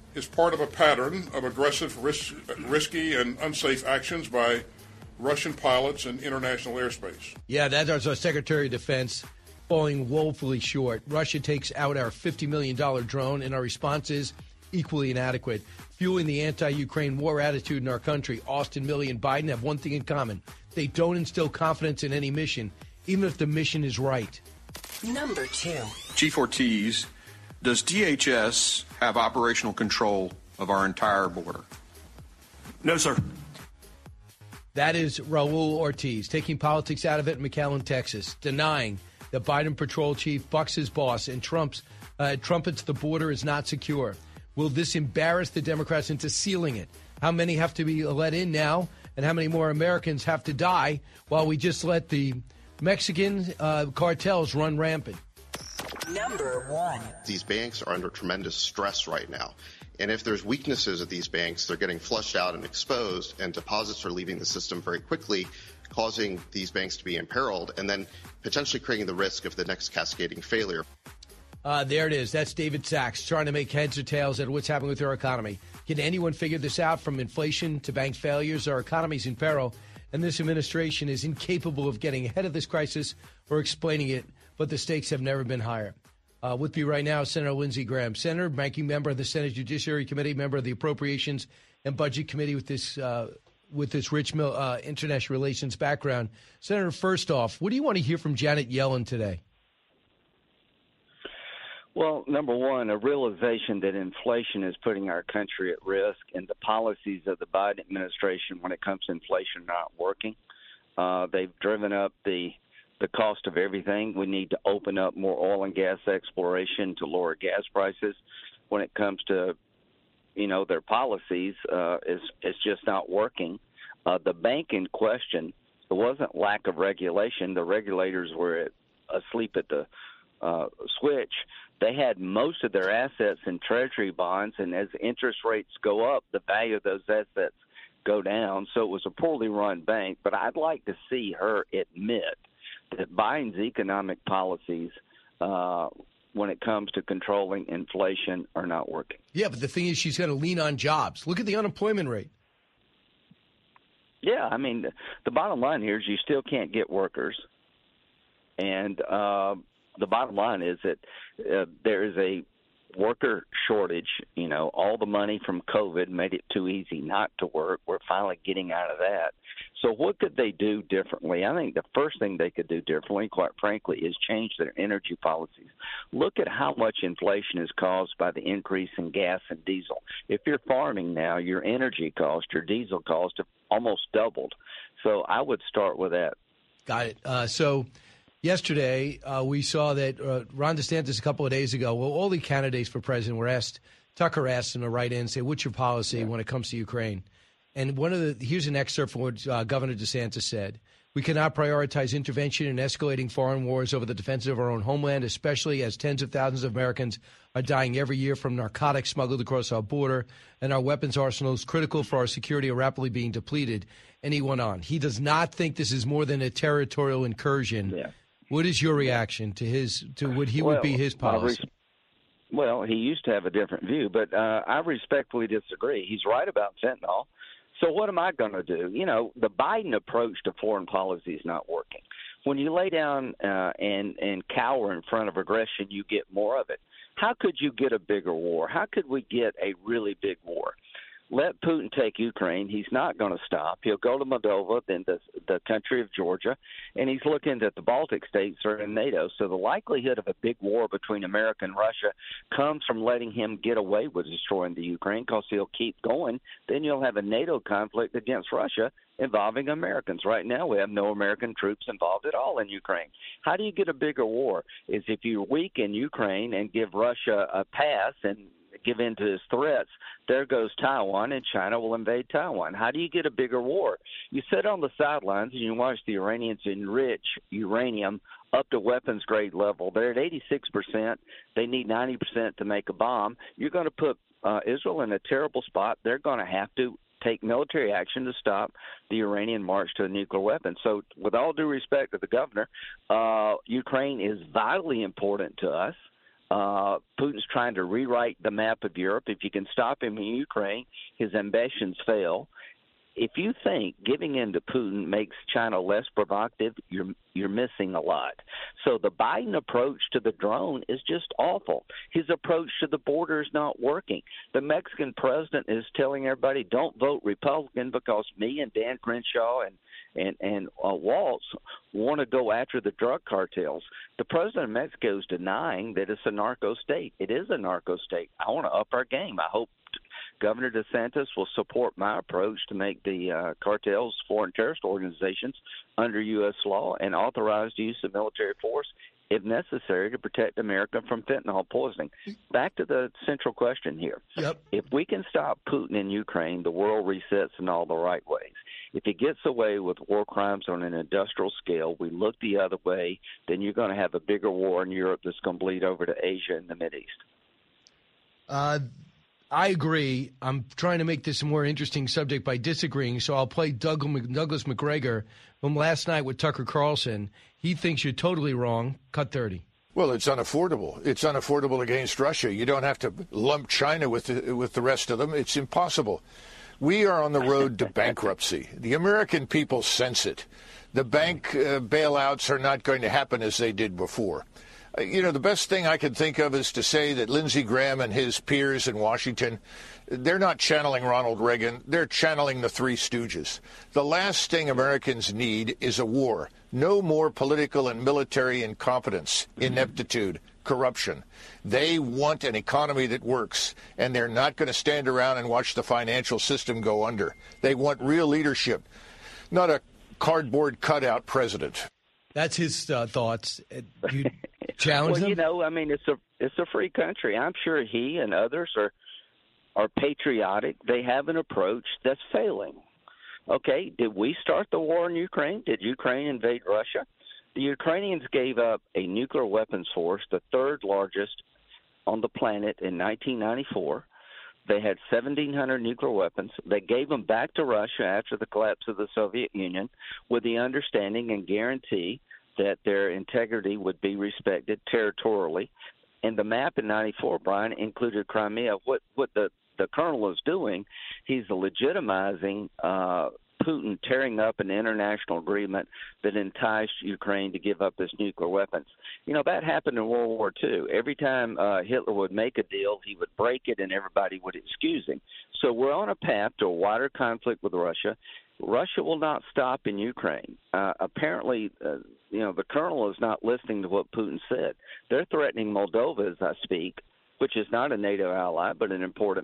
Speaker 5: is part of a pattern of aggressive, risky, and unsafe actions by Russian pilots in international airspace.
Speaker 3: Yeah, that was our Secretary of Defense falling woefully short. Russia takes out our $50 million drone, and our response is equally inadequate, fueling the anti-Ukraine war attitude in our country. Austin, Milley, and Biden have one thing in common. They don't instill confidence in any mission, even if the mission is right.
Speaker 4: Number 2.
Speaker 6: Chief Ortiz, does DHS have operational control of our entire border?
Speaker 7: No, sir.
Speaker 3: That is Raul Ortiz, taking politics out of it in McAllen, Texas, denying that Biden patrol chief bucks his boss and trumpets the border is not secure. Will this embarrass the Democrats into sealing it? How many have to be let in now, and how many more Americans have to die while we just let the Mexican cartels run rampant?
Speaker 4: Number 1.
Speaker 8: These banks are under tremendous stress right now. And if there's weaknesses at these banks, they're getting flushed out and exposed, and deposits are leaving the system very quickly, causing these banks to be imperiled and then potentially creating the risk of the next cascading failure.
Speaker 3: There it is. That's David Sachs trying to make heads or tails out of what's happening with our economy. Can anyone figure this out? From inflation to bank failures, our economy's in peril, and this administration is incapable of getting ahead of this crisis or explaining it, but the stakes have never been higher. With me right now, Senator Lindsey Graham. Senator, ranking member of the Senate Judiciary Committee, member of the Appropriations and Budget Committee with this rich international relations background. Senator, first off, what do you want to hear from Janet Yellen today?
Speaker 18: Well, number one, a realization that inflation is putting our country at risk, and the policies of the Biden administration when it comes to inflation are not working. They've driven up the cost of everything. We need to open up more oil and gas exploration to lower gas prices. When it comes to, their policies, it's just not working. The bank in question, it wasn't lack of regulation. The regulators were asleep at the switch. They had most of their assets in Treasury bonds, and as interest rates go up, the value of those assets go down. So it was a poorly run bank. But I'd like to see her admit that Biden's economic policies, when it comes to controlling inflation, are not working.
Speaker 3: Yeah, but the thing is, she's going to lean on jobs. Look at the unemployment rate.
Speaker 18: Yeah, I mean, the bottom line here is you still can't get workers. And the bottom line is that there is a worker shortage. All the money from COVID made it too easy not to work. We're finally getting out of that. So what could they do differently? I think the first thing they could do differently, quite frankly, is change their energy policies. Look at how much inflation is caused by the increase in gas and diesel. If you're farming now, your energy cost, your diesel cost have almost doubled. So I would start with that.
Speaker 3: Got it. So yesterday, we saw that Ron DeSantis a couple of days ago, all the candidates for president were asked, Tucker asked them to write in and say, what's your policy when it comes to Ukraine? And here's an excerpt from what Governor DeSantis said. We cannot prioritize intervention in escalating foreign wars over the defense of our own homeland, especially as tens of thousands of Americans are dying every year from narcotics smuggled across our border, and our weapons arsenals critical for our security are rapidly being depleted. And he went on. He does not think this is more than a territorial incursion. Yeah. What is your reaction to what he would be his policy?
Speaker 18: Well, he used to have a different view, but I respectfully disagree. He's right about fentanyl. So what am I going to do? The Biden approach to foreign policy is not working. When you lay down and cower in front of aggression, you get more of it. How could you get a bigger war? How could we get a really big war? Let Putin take Ukraine. He's not going to stop. He'll go to Moldova, then the country of Georgia, and he's looking at the Baltic states are in NATO. So the likelihood of a big war between America and Russia comes from letting him get away with destroying the Ukraine, because he'll keep going. Then you'll have a NATO conflict against Russia involving Americans. Right now we have no American troops involved at all in Ukraine. How do you get a bigger war? Is if you weaken Ukraine and give Russia a pass and give in to his threats, there goes Taiwan, and China will invade Taiwan. How do you get a bigger war? You sit on the sidelines and you watch the Iranians enrich uranium up to weapons-grade level. They're at 86%. They need 90% to make a bomb. You're going to put Israel in a terrible spot. They're going to have to take military action to stop the Iranian march to a nuclear weapon. So with all due respect to the governor, Ukraine is vitally important to us. Putin's trying to rewrite the map of Europe. If you can stop him in Ukraine, his ambitions fail. If you think giving in to Putin makes China less provocative, you're missing a lot. So the Biden approach to the drone is just awful. His approach to the border is not working. The Mexican president is telling everybody, don't vote Republican because me and Dan Crenshaw and Waltz want to go after the drug cartels. The president of Mexico is denying that it's a narco state. It is a narco state. I want to up our game. I hope Governor DeSantis will support my approach to make the cartels foreign terrorist organizations under U.S. law and authorize the use of military force if necessary to protect America from fentanyl poisoning. Back to the central question here.
Speaker 3: Yep.
Speaker 18: If we can stop Putin in Ukraine, the world resets in all the right ways. If he gets away with war crimes on an industrial scale, we look the other way, then you're going to have a bigger war in Europe that's going to bleed over to Asia and the Mideast.
Speaker 3: I agree. I'm trying to make this a more interesting subject by disagreeing, so I'll play Douglas McGregor from last night with Tucker Carlson. He thinks you're totally wrong. Cut 30.
Speaker 15: Well, it's unaffordable. It's unaffordable against Russia. You don't have to lump China with the rest of them. It's impossible. We are on the road to bankruptcy. The American people sense it. The bank bailouts are not going to happen as they did before. The best thing I can think of is to say that Lindsey Graham and his peers in Washington, they're not channeling Ronald Reagan. They're channeling the Three Stooges. The last thing Americans need is a war. No more political and military incompetence, ineptitude, corruption. They want an economy that works, and they're not going to stand around and watch the financial system go under. They want real leadership, not a cardboard cutout president.
Speaker 3: That's his thoughts. You challenge them?
Speaker 18: It's a free country. I'm sure he and others are patriotic. They have an approach that's failing. Okay, did we start the war in Ukraine? Did Ukraine invade Russia? The Ukrainians gave up a nuclear weapons force, the third largest on the planet, in 1994. They had 1,700 nuclear weapons. They gave them back to Russia after the collapse of the Soviet Union with the understanding and guarantee that their integrity would be respected territorially. And the map in 94, Brian, included Crimea. What the colonel is doing, he's legitimizing Putin tearing up an international agreement that enticed Ukraine to give up its nuclear weapons. That happened in World War II. Every time Hitler would make a deal, he would break it and everybody would excuse him. So we're on a path to a wider conflict with Russia. Russia will not stop in Ukraine. Apparently, the colonel is not listening to what Putin said. They're threatening Moldova as I speak, which is not a NATO ally but an important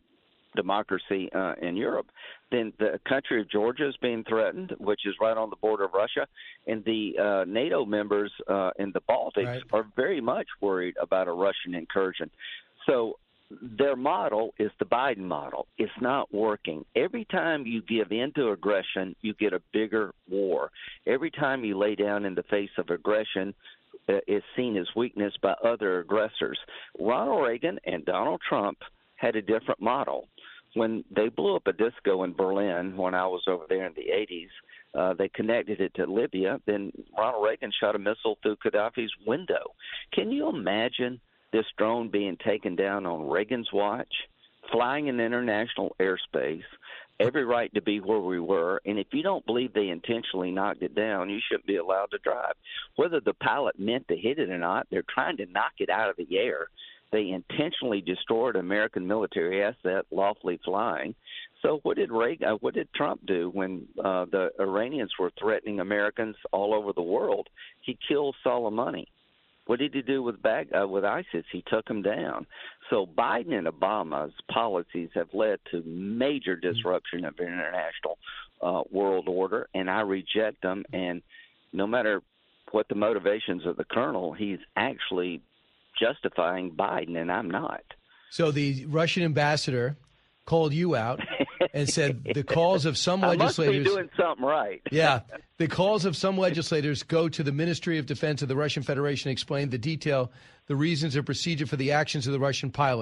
Speaker 18: democracy in Europe. Then the country of Georgia is being threatened, which is right on the border of Russia. And the NATO members in the Baltics are very much worried about a Russian incursion. So their model is the Biden model. It's not working. Every time you give in to aggression, you get a bigger war. Every time you lay down in the face of aggression, it's seen as weakness by other aggressors. Ronald Reagan and Donald Trump had a different model. When they blew up a disco in Berlin when I was over there in the 80s, they connected it to Libya. Then Ronald Reagan shot a missile through Gaddafi's window. Can you imagine this drone being taken down on Reagan's watch, flying in international airspace, every right to be where we were? And if you don't believe they intentionally knocked it down, you shouldn't be allowed to drive. Whether the pilot meant to hit it or not, they're trying to knock it out of the air. They intentionally destroyed American military asset lawfully flying. So what did Trump do when the Iranians were threatening Americans all over the world? He killed Soleimani. What did he do with ISIS? He took them down. So Biden and Obama's policies have led to major disruption of the international world order, and I reject them. And no matter what the motivations of the colonel, he's actually justifying Biden, and I'm not.
Speaker 3: So the Russian ambassador called you out and said the calls of some legislators...
Speaker 18: I must be doing something right.
Speaker 3: Yeah. The calls of some legislators go to the Ministry of Defense of the Russian Federation, explain the reasons and procedure for the actions of the Russian pilots.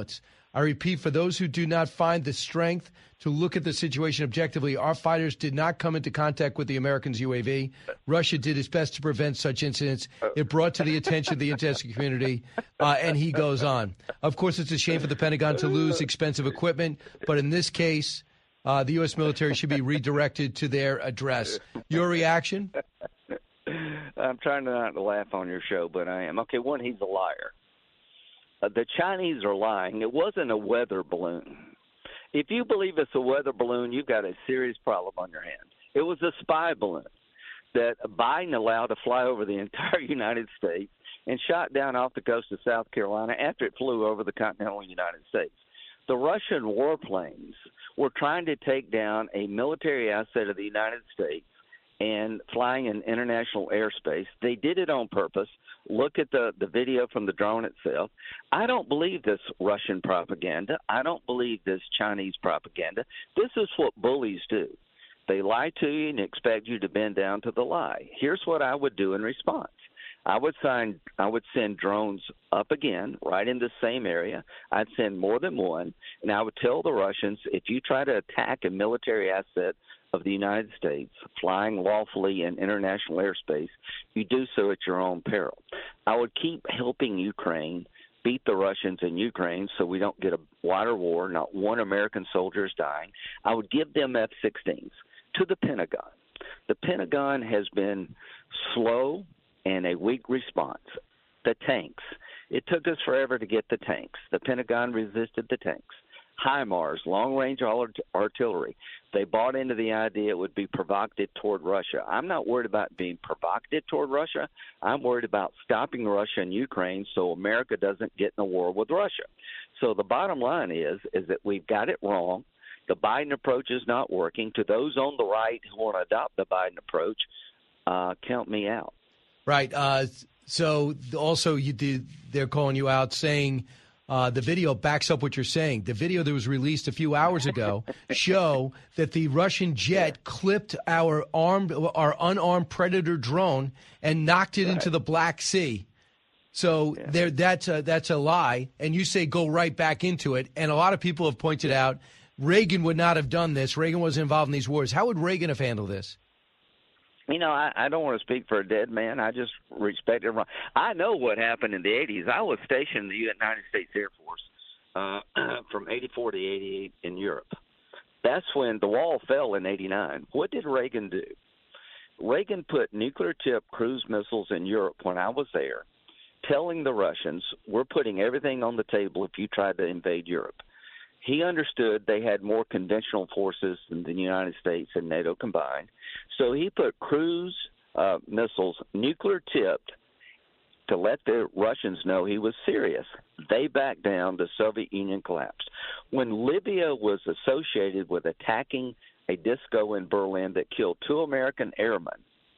Speaker 3: I repeat, for those who do not find the strength to look at the situation objectively, our fighters did not come into contact with the Americans' UAV. Russia did its best to prevent such incidents. It brought to the attention of the international community, and he goes on. Of course, it's a shame for the Pentagon to lose expensive equipment, but in this case, the U.S. military should be redirected to their address. Your reaction?
Speaker 18: I'm trying not to laugh on your show, but I am. Okay, one, he's a liar. The Chinese are lying. It wasn't a weather balloon. If you believe it's a weather balloon, you've got a serious problem on your hands. It was a spy balloon that Biden allowed to fly over the entire United States and shot down off the coast of South Carolina after it flew over the continental United States. The Russian warplanes were trying to take down a military asset of the United States and flying in international airspace. They did it on purpose. Look at the video from the drone itself. I don't believe this Russian propaganda. I don't believe this Chinese propaganda. This is what bullies do. They lie to you and expect you to bend down to the lie. Here's what I would do in response. I would send drones up again, right in the same area. I'd send more than one, and I would tell the Russians, if you try to attack a military asset of the United States flying lawfully in international airspace, you do so at your own peril. I would keep helping Ukraine beat the Russians in Ukraine so we don't get a wider war. Not one American soldier is dying. I would give them F-16s to the Pentagon. The Pentagon has been slow and a weak response. The tanks. It took us forever to get the tanks. The Pentagon resisted the tanks. HIMARS, long-range artillery. They bought into the idea it would be provocative toward Russia. I'm not worried about being provocative toward Russia. I'm worried about stopping Russia and Ukraine so America doesn't get in a war with Russia. So the bottom line is that we've got it wrong. The Biden approach is not working. To those on the right who want to adopt the Biden approach, count me out.
Speaker 3: Right. So also they're calling you out saying the video backs up what you're saying. The video that was released a few hours ago show that the Russian jet clipped our unarmed Predator drone and knocked it into the Black Sea. So that's a lie. And you say go right back into it. And a lot of people have pointed out Reagan would not have done this. Reagan wasn't involved in these wars. How would Reagan have handled this?
Speaker 18: You know, I don't want to speak for a dead man. I just respect everyone. I know what happened in the 80s. I was stationed in the United States Air Force from 84 to 88 in Europe. That's when the wall fell in 89. What did Reagan do? Reagan put nuclear-tipped cruise missiles in Europe when I was there, telling the Russians, we're putting everything on the table if you try to invade Europe. He understood they had more conventional forces than the United States and NATO combined. So he put cruise missiles, nuclear-tipped, to let the Russians know he was serious. They backed down. The Soviet Union collapsed. When Libya was associated with attacking a disco in Berlin that killed 2 American airmen,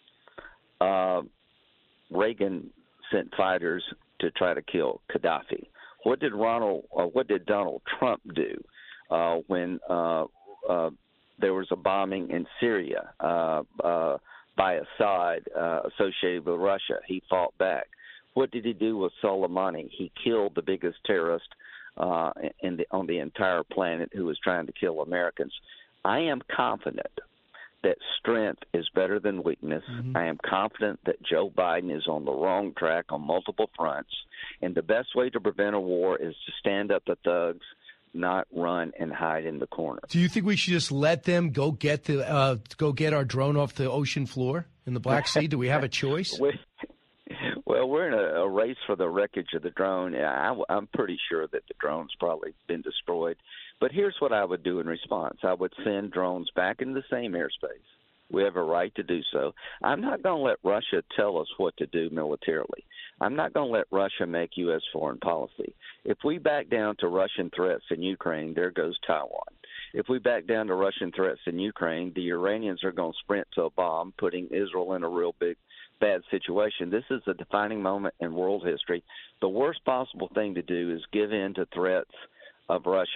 Speaker 18: Reagan sent fighters to try to kill Gaddafi. What did Donald Trump do when there was a bombing in Syria by Assad associated with Russia? He fought back. What did he do with Soleimani? He killed the biggest terrorist on the entire planet who was trying to kill Americans. I am confident that strength is better than weakness. Mm-hmm. I am confident that Joe Biden is on the wrong track on multiple fronts, and the best way to prevent a war is to stand up to thugs, not run and hide in the corner.
Speaker 3: Do you think we should just let them go get our drone off the ocean floor in the Black Sea? Do we have a choice?
Speaker 18: Well, we're in a race for the wreckage of the drone. I'm pretty sure that the drone's probably been destroyed. But here's what I would do in response. I would send drones back into the same airspace. We have a right to do so. I'm not going to let Russia tell us what to do militarily. I'm not going to let Russia make U.S. foreign policy. If we back down to Russian threats in Ukraine, there goes Taiwan. If we back down to Russian threats in Ukraine, the Iranians are going to sprint to a bomb, putting Israel in a real bad situation. This is a defining moment in world history. The worst possible thing to do is give in to threats of Russia,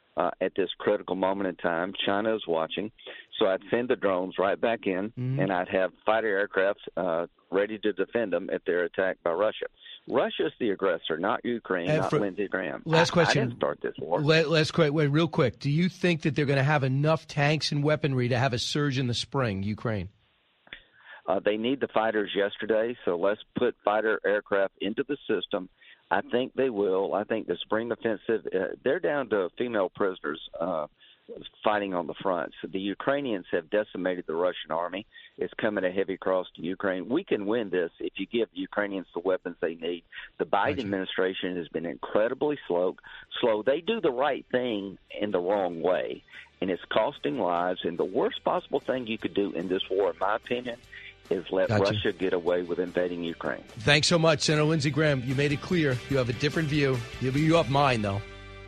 Speaker 18: at this critical moment in time. China is watching. So I'd send the drones right back in, and I'd have fighter aircraft ready to defend them if they're attacked by Russia. Russia's the aggressor, not Ukraine, not Lindsey Graham.
Speaker 3: Last question.
Speaker 18: I didn't start this war.
Speaker 3: Last question. Wait, real quick. Do you think that they're going to have enough tanks and weaponry to have a surge in the spring, Ukraine?
Speaker 18: They need the fighters yesterday, so let's put fighter aircraft into the system. I think they will. I think the spring offensive, they're down to female prisoners fighting on the front. So the Ukrainians have decimated the Russian army. It's coming a heavy cross to Ukraine. We can win this if you give the Ukrainians the weapons they need. The Biden administration has been incredibly slow. They do the right thing in the wrong way, and it's costing lives. And the worst possible thing you could do in this war, in my opinion, is let Russia get away with invading Ukraine.
Speaker 3: Thanks so much, Senator Lindsey Graham. You made it clear. You have a different view. You have mine, though.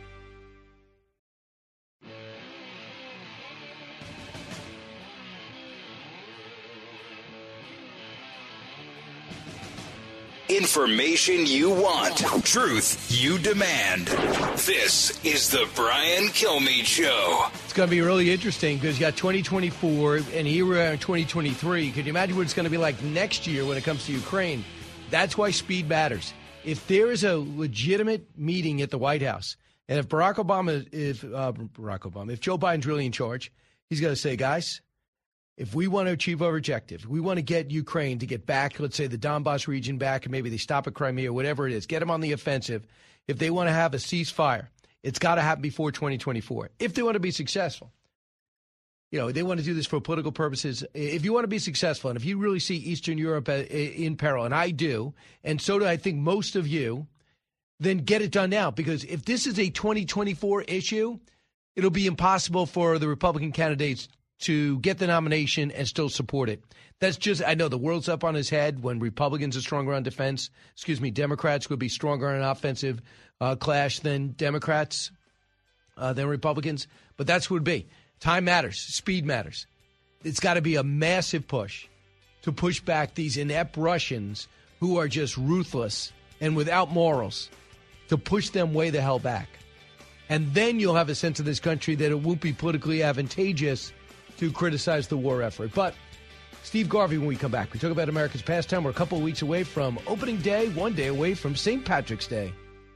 Speaker 2: Information you want. Truth you demand. This is the Brian Kilmeade Show.
Speaker 3: It's going to be really interesting because you got 2024 and here we are in 2023. Can you imagine what it's going to be like next year when it comes to Ukraine? That's why speed matters. If there is a legitimate meeting at the White House, and if if Joe Biden's really in charge, he's going to say, guys, if we want to achieve our objective, we want to get Ukraine to get back, let's say the Donbass region back, and maybe they stop at Crimea, whatever it is, get them on the offensive. If they want to have a ceasefire, it's got to happen before 2024. If they want to be successful, they want to do this for political purposes. If you want to be successful, and if you really see Eastern Europe in peril, and I do, and so do I think most of you, then get it done now. Because if this is a 2024 issue, it'll be impossible for the Republican candidates to get the nomination and still support it. That's just, I know the world's up on his head when Republicans are stronger on defense. Democrats would be stronger on an offensive clash than Democrats, than Republicans. But that's what it would be. Time matters. Speed matters. It's got to be a massive push to push back these inept Russians who are just ruthless and without morals, to push them way the hell back. And then you'll have a sense of this country that it won't be politically advantageous to criticize the war effort. But Steve Garvey, when we come back, we talk about America's pastime. We're a couple of weeks away from opening day, one day away from St. Patrick's Day.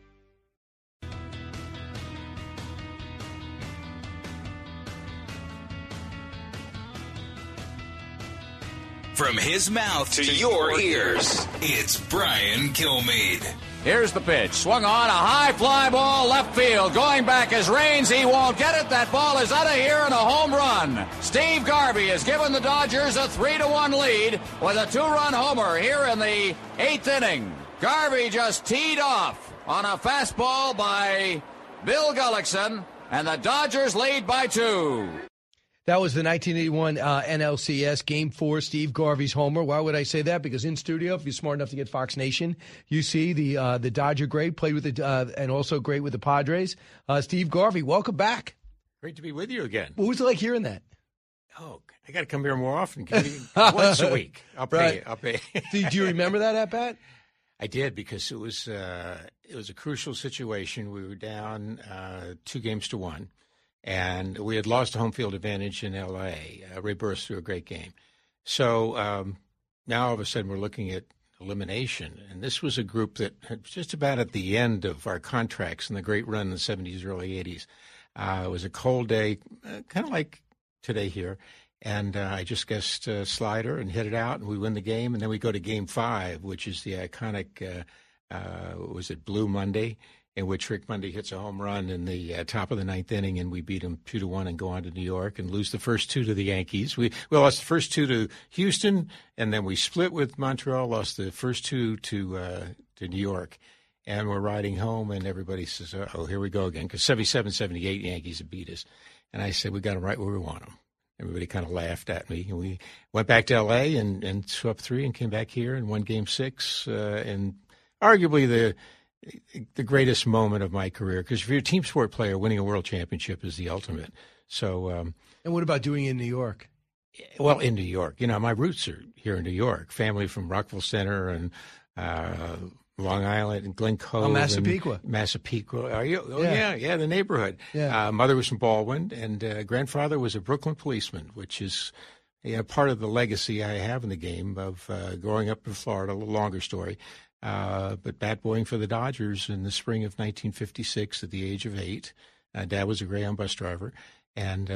Speaker 2: From his mouth to your ears, it's Brian Kilmeade.
Speaker 19: Here's the pitch. Swung on, a high fly ball, left field. Going back as Raines, he won't get it. That ball is out of here and a home run. Steve Garvey has given the Dodgers a 3-1 lead with a 2-run homer here in the 8th inning. Garvey just teed off on a fastball by Bill Gullickson, and the Dodgers lead by 2.
Speaker 3: That was the 1981 NLCS Game 4, Steve Garvey's homer. Why would I say that? Because in studio, if you're smart enough to get Fox Nation, you see the Dodger great, played with and also great with the Padres. Steve Garvey, welcome back.
Speaker 20: Great to be with you again.
Speaker 3: What was it like hearing that?
Speaker 20: Oh, I got to come here more often. Once a week. I'll pay.
Speaker 3: Do you remember that at bat?
Speaker 20: I did, because it was a crucial situation. We were down 2-1. And we had lost a home field advantage in L.A. Ray Burris threw a great game. So now all of a sudden we're looking at elimination. And this was a group that had just about at the end of our contracts in the great run in the 70s, early 80s. It was a cold day, kind of like today here. And I just guessed slider and hit it out, and we win the game. And then we go to Game 5, which is the iconic, was it Blue Monday, in which Rick Monday hits a home run in the top of the 9th inning, and we beat him 2-1 and go on to New York and lose the first 2 to the Yankees. We lost the first 2 to Houston, and then we split with Montreal, lost the first 2 to New York. And we're riding home, and everybody says, oh, here we go again, because 77, 78 Yankees have beat us. And I said, we got them right where we want them. Everybody kind of laughed at me. And we went back to L.A. and swept 3 and came back here and won Game 6, and arguably the greatest moment of my career, because if you're a team sport player, winning a world championship is the ultimate. So,
Speaker 3: and what about doing it in New York?
Speaker 20: Well, in New York, my roots are here in New York. Family from Rockville Center, and Long Island and Glen Cove.
Speaker 3: Oh, Massapequa.
Speaker 20: Massapequa. Are you? Oh,
Speaker 3: Yeah.
Speaker 20: yeah, the neighborhood.
Speaker 3: Yeah.
Speaker 20: Mother was from Baldwin, and grandfather was a Brooklyn policeman, which is part of the legacy I have in the game of growing up in Florida, a little longer story. But bat boying for the Dodgers in the spring of 1956 at the age of 8. Dad was a Greyhound bus driver. And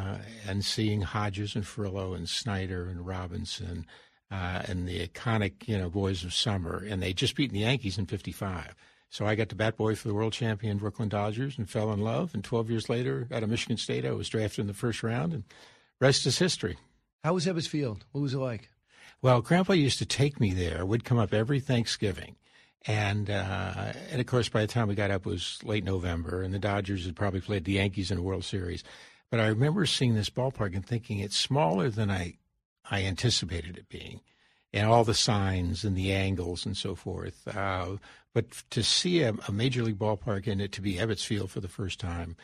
Speaker 20: seeing Hodges and Furlow and Snyder and Robinson and the iconic, boys of summer. And they just beaten the Yankees in 55. So I got to bat boy for the world champion Brooklyn Dodgers and fell in love. And 12 years later, out of Michigan State, I was drafted in the first round. And rest is history.
Speaker 3: How was Ebbets Field? What was it like?
Speaker 20: Well, Grandpa used to take me there. We'd come up every Thanksgiving. And of course, by the time we got up, it was late November. And the Dodgers had probably played the Yankees in a World Series. But I remember seeing this ballpark and thinking it's smaller than I anticipated it being, and all the signs and the angles and so forth. But to see a major league ballpark and it to be Ebbets Field for the first time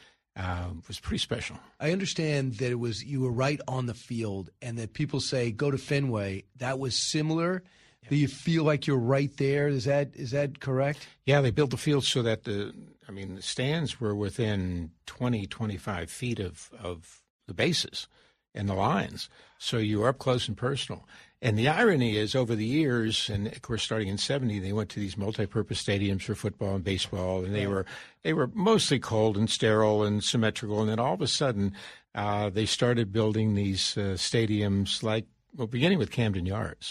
Speaker 20: was pretty special.
Speaker 3: I understand that you were right on the field, and that people say go to Fenway. That was similar. Yeah. Do you feel like you're right there? Is that correct?
Speaker 20: Yeah, they built the field so that the stands were within 20, 25 feet of the bases and the lines. So you were up close and personal. And the irony is, over the years, and of course starting in 70, they went to these multi-purpose stadiums for football and baseball, and they were mostly cold and sterile and symmetrical. And then all of a sudden, they started building these stadiums beginning with Camden Yards.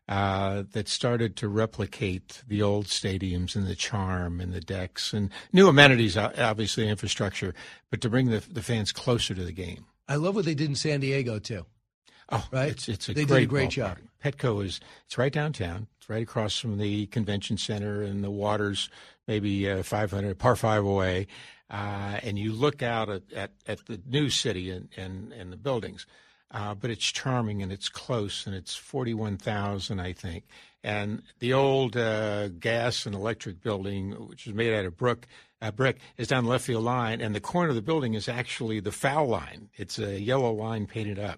Speaker 20: That started to replicate the old stadiums and the charm and the decks and new amenities, obviously infrastructure, but to bring the fans closer to the game.
Speaker 3: I love what they did in San Diego too.
Speaker 20: Oh,
Speaker 3: right!
Speaker 20: It's
Speaker 3: they did a great job.
Speaker 20: Petco it's right downtown. It's right across from the convention center, and the water's maybe 500 par 5 away. And you look out at the new city and the buildings. But it's charming and it's close, and it's 41,000, I think. And the old gas and electric building, which is made out of brick, is down the left field line, and the corner of the building is actually the foul line. It's a yellow line painted up.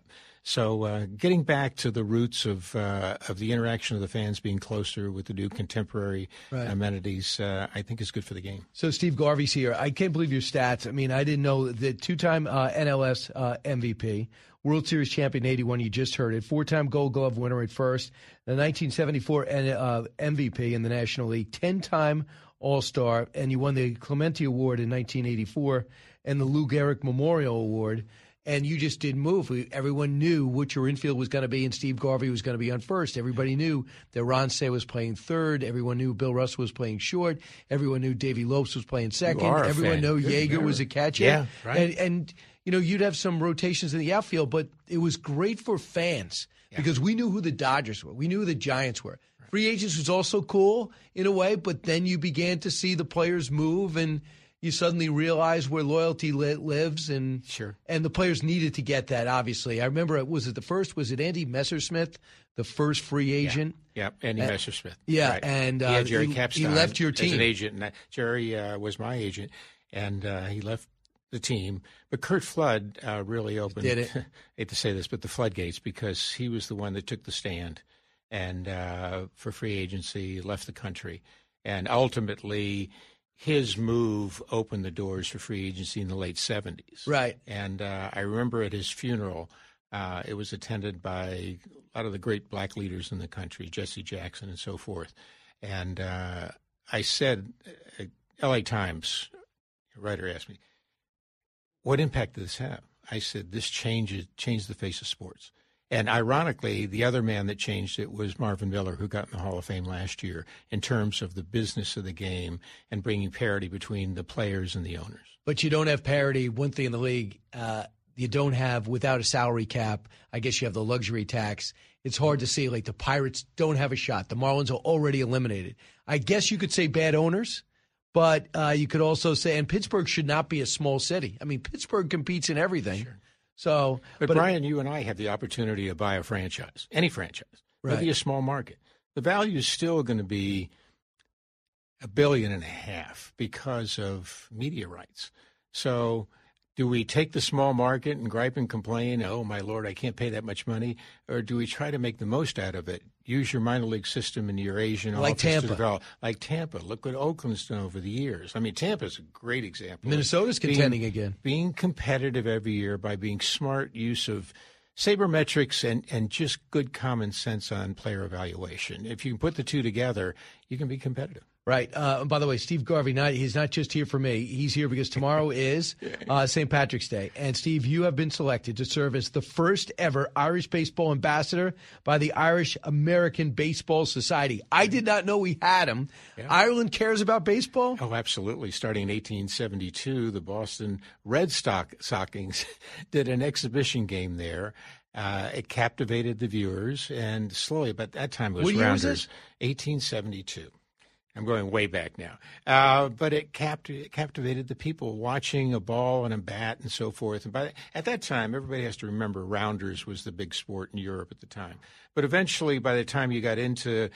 Speaker 20: So getting back to the roots of the interaction of the fans being closer with the new contemporary amenities, I think is good for the game.
Speaker 3: So Steve Garvey's here. I can't believe your stats. I mean, I didn't know that two-time NLS MVP, World Series champion in 81, you just heard it, 4-time Gold Glove winner at first, the 1974 MVP in the National League, 10-time All-Star, and you won the Clemente Award in 1984 and the Lou Gehrig Memorial Award. And you just didn't move. Everyone knew what your infield was going to be, and Steve Garvey was going to be on first. Everybody knew that Ron Cey was playing third. Everyone knew Bill Russell was playing short. Everyone knew Davey Lopes was playing second. Everyone knew Yeager was a catcher.
Speaker 20: Yeah, right.
Speaker 3: And you'd have some rotations in the outfield, but it was great for fans because we knew who the Dodgers were. We knew who the Giants were. Right. Free agents was also cool in a way, but then you began to see the players move, and you suddenly realize where loyalty lives, and the players needed to get that, obviously. I remember, was it Andy Messersmith, the first free agent?
Speaker 20: Yeah, Andy Messersmith.
Speaker 3: Yeah,
Speaker 20: right.
Speaker 3: And
Speaker 20: he had Jerry Kapstein.
Speaker 3: He left your team.
Speaker 20: As an agent. And Jerry was my agent, and he left the team. But Curt Flood really opened,
Speaker 3: did it.
Speaker 20: I hate to say this, but the floodgates, because he was the one that took the stand and for free agency, left the country. And ultimately, his move opened the doors for free agency in the late 70s.
Speaker 3: Right.
Speaker 20: And I remember at his funeral, it was attended by a lot of the great black leaders in the country, Jesse Jackson and so forth. And I said, L.A. Times writer asked me, what impact did this have? I said, this changed the face of sports. And ironically, the other man that changed it was Marvin Miller, who got in the Hall of Fame last year, in terms of the business of the game and bringing parity between the players and the owners.
Speaker 3: But you don't have parity. One thing in the league, you don't have, without a salary cap, I guess you have the luxury tax. It's hard to see. Like, the Pirates don't have a shot. The Marlins are already eliminated. I guess you could say bad owners, but you could also say, and Pittsburgh should not be a small city. I mean, Pittsburgh competes in everything.
Speaker 20: Sure.
Speaker 3: So,
Speaker 20: but Brian, you and I have the opportunity to buy a franchise, any franchise.
Speaker 3: Right.
Speaker 20: It'll be a small market. The value is still going to be $1.5 billion because of media rights. So Do we take the small market and gripe and complain, oh, my Lord, I can't pay that much money? Or do we try to make the most out of it? Use your minor league system in your Asian office to develop. Like Tampa. Look what Oakland's done over the years. I mean, Tampa's a great example.
Speaker 3: Minnesota's contending again.
Speaker 20: Being competitive every year by being smart use of sabermetrics and just good common sense on player evaluation. If you can put the two together, you can be competitive.
Speaker 3: Right. By the way, Steve Garvey, he's not just here for me. He's here because tomorrow is St. Patrick's Day. And, Steve, you have been selected to serve as the first ever Irish baseball ambassador by the Irish American Baseball Society. I did not know we had him. Yeah. Ireland cares about baseball?
Speaker 20: Oh, absolutely. Starting in 1872, the Boston Red Sox did an exhibition game there. It captivated the viewers, and slowly, but at that time it was
Speaker 3: what year
Speaker 20: rounders.
Speaker 3: Was it?
Speaker 20: 1872. I'm going way back now. But it captivated the people watching a ball and a bat and so forth. And at that time, everybody has to remember rounders was the big sport in Europe at the time. But eventually, by the time you got into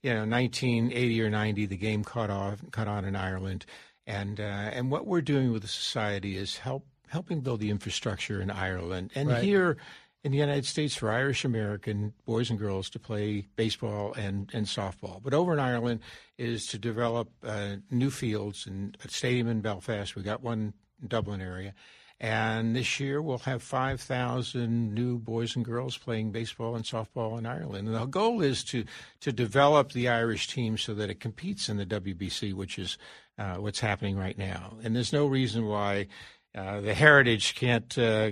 Speaker 20: 1980 or 90, the game caught on in Ireland. And what we're doing with the society is helping build the infrastructure in Ireland. And here in the United States for Irish American boys and girls to play baseball and softball. But over in Ireland is to develop new fields and a stadium in Belfast. We got one in Dublin area. And this year we'll have 5,000 new boys and girls playing baseball and softball in Ireland. And the goal is to develop the Irish team so that it competes in the WBC, which is what's happening right now. And there's no reason why the heritage can't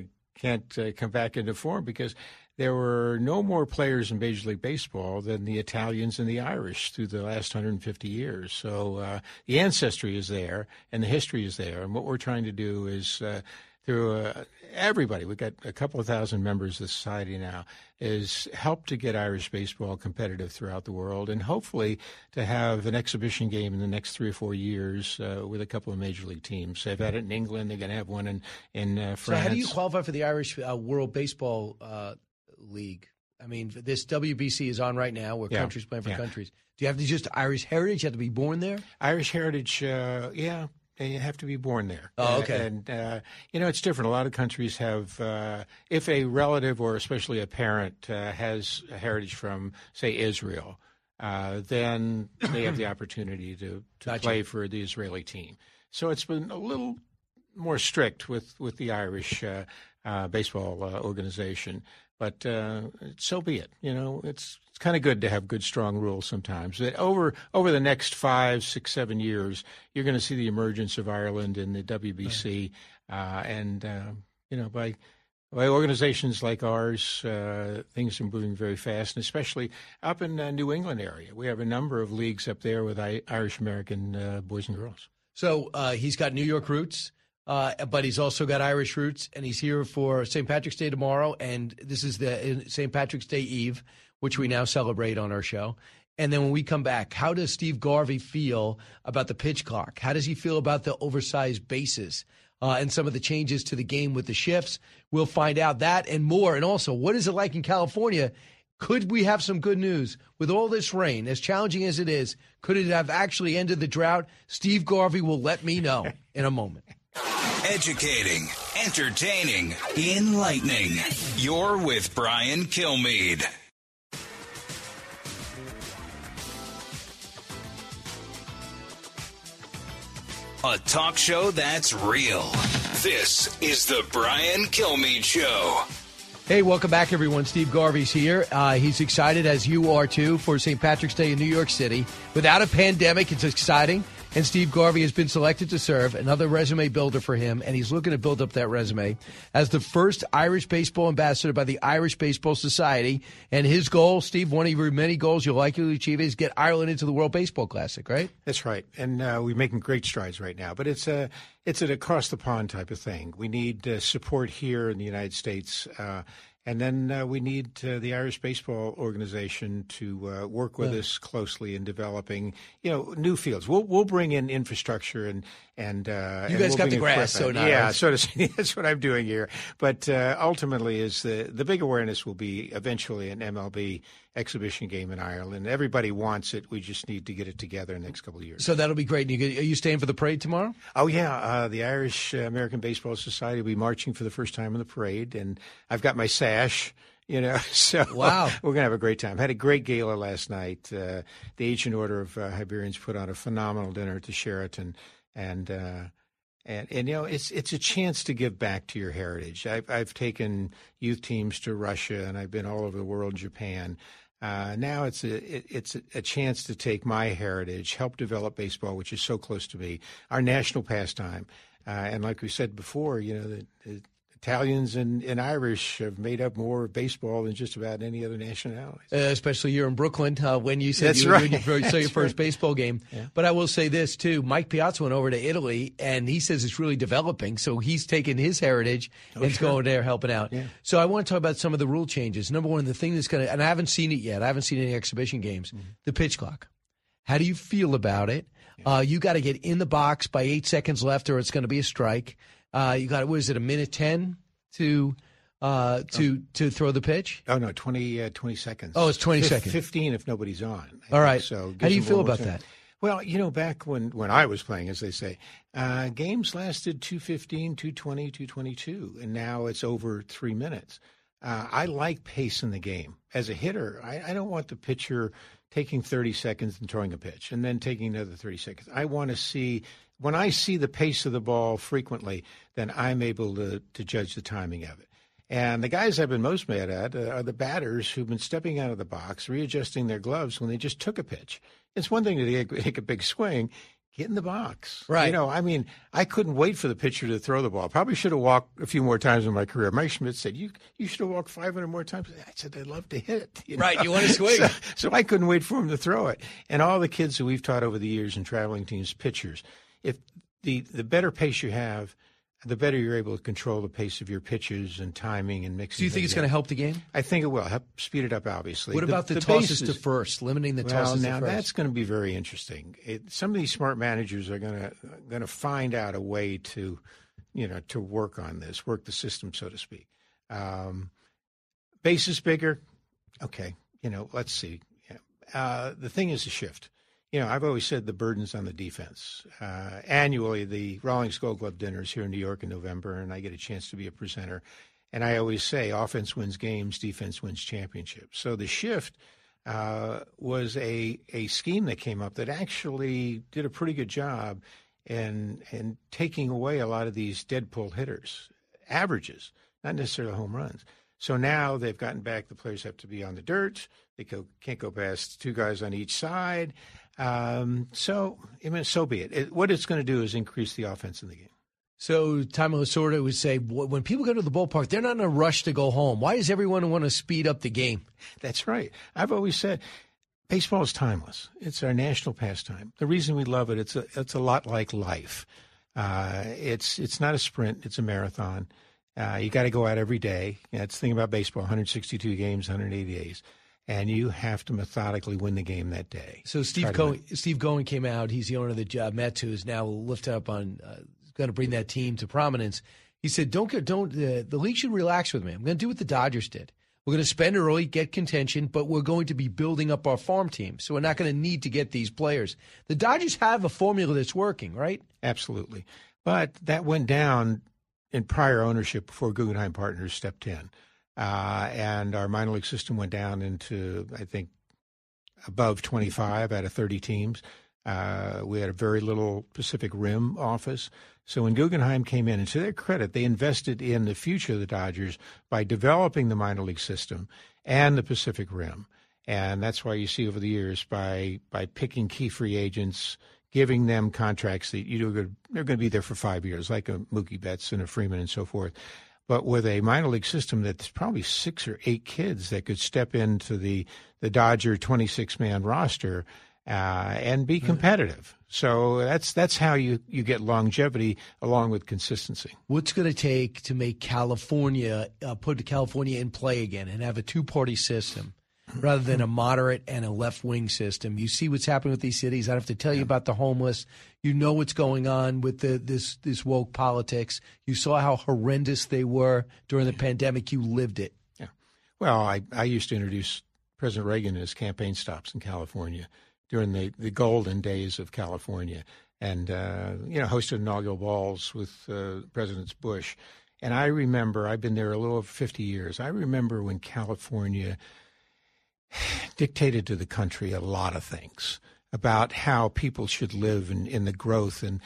Speaker 20: come back into form, because there were no more players in Major League Baseball than the Italians and the Irish through the last 150 years. So the ancestry is there and the history is there. And what we're trying to do is through everybody, we've got a couple of thousand members of the society now, is help to get Irish baseball competitive throughout the world, and hopefully to have an exhibition game in the next 3 or 4 years with a couple of major league teams. They've had it in England. They're going to have one in France.
Speaker 3: So how do you qualify for the Irish World Baseball League? I mean, this WBC is on right now where countries playing for countries. Do you have to just Irish heritage? You have to be born there?
Speaker 20: Irish heritage, yeah. You have to be born there.
Speaker 3: Oh, okay.
Speaker 20: And, it's different. A lot of countries have, if a relative or especially a parent has a heritage from, say, Israel, then they have the opportunity to play for the Israeli team. So it's been a little more strict with the Irish baseball organization. But so be it. It's kind of good to have good, strong rules sometimes. That over the next 5, 6, 7 years, you're going to see the emergence of Ireland in the WBC, by organizations like ours, things are moving very fast, and especially up in the New England area. We have a number of leagues up there with Irish American boys and girls.
Speaker 3: So he's got New York roots. But he's also got Irish roots, and he's here for St. Patrick's Day tomorrow, and this is the St. Patrick's Day Eve, which we now celebrate on our show. And then when we come back, how does Steve Garvey feel about the pitch clock? How does he feel about the oversized bases and some of the changes to the game with the shifts? We'll find out that and more. And also, what is it like in California? Could we have some good news? With all this rain, as challenging as it is, could it have actually ended the drought? Steve Garvey will let me know in a moment.
Speaker 2: Educating, entertaining, enlightening. You're with Brian Kilmeade. A talk show that's real. This is the Brian Kilmeade Show.
Speaker 3: Hey, welcome back, everyone. Steve Garvey's here. He's excited, as you are, too, for St. Patrick's Day in New York City. Without a pandemic, it's exciting. And Steve Garvey has been selected to serve, another resume builder for him, and he's looking to build up that resume as the first Irish baseball ambassador by the Irish Baseball Society. And his goal, Steve, one of your many goals you'll likely achieve is get Ireland into the World Baseball Classic, right?
Speaker 20: That's right. And we're making great strides right now. But it's an across-the-pond type of thing. We need support here in the United States. And then we need the Irish Baseball Organization to work with us closely in developing, new fields. We'll bring in infrastructure and
Speaker 3: you guys got the grass, so nice.
Speaker 20: Yeah, sort of. That's what I'm doing here. But ultimately, is the big awareness will be eventually an MLB exhibition game in Ireland. Everybody wants it. We just need to get it together in the next couple of years.
Speaker 3: So that'll be great. Are you staying for the parade tomorrow?
Speaker 20: Oh, yeah. The Irish American Baseball Society will be marching for the first time in the parade, and I've got my sash. So
Speaker 3: wow.
Speaker 20: We're going to have a great time. Had a great gala last night. The Ancient Order of Hibernians put on a phenomenal dinner at the Sheraton, and it's a chance to give back to your heritage. I've taken youth teams to Russia, and I've been all over the world, Japan. Now it's a chance to take my heritage, help develop baseball, which is so close to me, our national pastime. And like we said before, the Italians and Irish have made up more baseball than just about any other nationality.
Speaker 3: Especially here in Brooklyn, when you said
Speaker 20: That's
Speaker 3: you
Speaker 20: right.
Speaker 3: saw your first baseball game.
Speaker 20: Yeah.
Speaker 3: But I will say this, too. Mike Piazza went over to Italy, and he says it's really developing. So he's taking his heritage and going there helping out. Yeah. So I want to talk about some of the rule changes. Number one, the thing that's going to – and I haven't seen it yet. I haven't seen any exhibition games. Mm-hmm. The pitch clock. How do you feel about it? Yeah. You got to get in the box by 8 seconds left or it's going to be a strike. You got, what is it, a minute 10? To throw the pitch?
Speaker 20: Oh, no, 20 seconds.
Speaker 3: Oh, it's 20 seconds.
Speaker 20: 15 if nobody's on.
Speaker 3: All right.
Speaker 20: So
Speaker 3: how do you feel about that?
Speaker 20: Well, back when I was playing, as they say, games lasted 2:15, 2:20, 2:22, and now it's over 3 minutes. I like pace in the game. As a hitter, I don't want the pitcher taking 30 seconds and throwing a pitch and then taking another 30 seconds. I want to see – when I see the pace of the ball frequently, then I'm able to judge the timing of it. And the guys I've been most mad at are the batters who've been stepping out of the box, readjusting their gloves when they just took a pitch. It's one thing to take a big swing. Get in the box.
Speaker 3: Right.
Speaker 20: I couldn't wait for the pitcher to throw the ball. Probably should have walked a few more times in my career. Mike Schmidt said, you should have walked 500 more times. I said, I'd love to hit it.
Speaker 3: Right, you want to swing.
Speaker 20: So I couldn't wait for him to throw it. And all the kids that we've taught over the years in traveling teams, pitchers, if the better pace you have, the better you're able to control the pace of your pitches and timing and mixing.
Speaker 3: Do you think it's going to help the game?
Speaker 20: I think it will. Help speed it up, obviously.
Speaker 3: What about the tosses to first, limiting the tosses to first?
Speaker 20: Now, that's going to be very interesting. Some of these smart managers are going to find out a way to, to work on this, work the system, so to speak. Base is bigger. Okay, let's see. The thing is a shift. I've always said the burden's on the defense. Annually, the Rawlings Gold Glove dinner is here in New York in November, and I get a chance to be a presenter. And I always say offense wins games, defense wins championships. So the shift was a scheme that came up that actually did a pretty good job in taking away a lot of these dead pull hitters, averages, not necessarily home runs. So now they've gotten back. The players have to be on the dirt. They can't go past two guys on each side. So be it. What it's going to do is increase the offense in the game.
Speaker 3: So Tommy Lasorda would say, when people go to the ballpark, they're not in a rush to go home. Why does everyone want to speed up the game?
Speaker 20: That's right. I've always said baseball is timeless. It's our national pastime. The reason we love it, it's a lot like life. It's not a sprint. It's a marathon. You got to go out every day. That's the thing about baseball, 162 games, 180 days. And you have to methodically win the game that day.
Speaker 3: So Steve Cohen came out. He's the owner of the Mets, who is now lifted up on going to bring that team to prominence. He said, the league should relax with me. I'm going to do what the Dodgers did. We're going to spend early, get contention, but we're going to be building up our farm team. So we're not going to need to get these players. The Dodgers have a formula that's working, right?
Speaker 20: Absolutely. But that went down in prior ownership before Guggenheim Partners stepped in. And our minor league system went down into, I think, above 25 out of 30 teams. We had a very little Pacific Rim office. So when Guggenheim came in, and to their credit, they invested in the future of the Dodgers by developing the minor league system and the Pacific Rim. And that's why you see over the years, by picking key free agents, giving them contracts that they're going to be there for 5 years, like a Mookie Betts and a Freeman and so forth. But with a minor league system that's probably 6 or 8 kids that could step into the Dodger 26-man roster, and be competitive. So that's how you get longevity along with consistency.
Speaker 3: What's going to take to make California, put California in play again and have a two-party system rather than a moderate and a left-wing system? You see what's happening with these cities. I don't have to tell you about the homeless. You know what's going on with this woke politics. You saw how horrendous they were during the pandemic. You lived it.
Speaker 20: Yeah. Well, I used to introduce President Reagan in his campaign stops in California during the golden days of California, and hosted inaugural balls with President Bush. And I remember, I've been there a little over 50 years. I remember when California dictated to the country a lot of things about how people should live in the growth and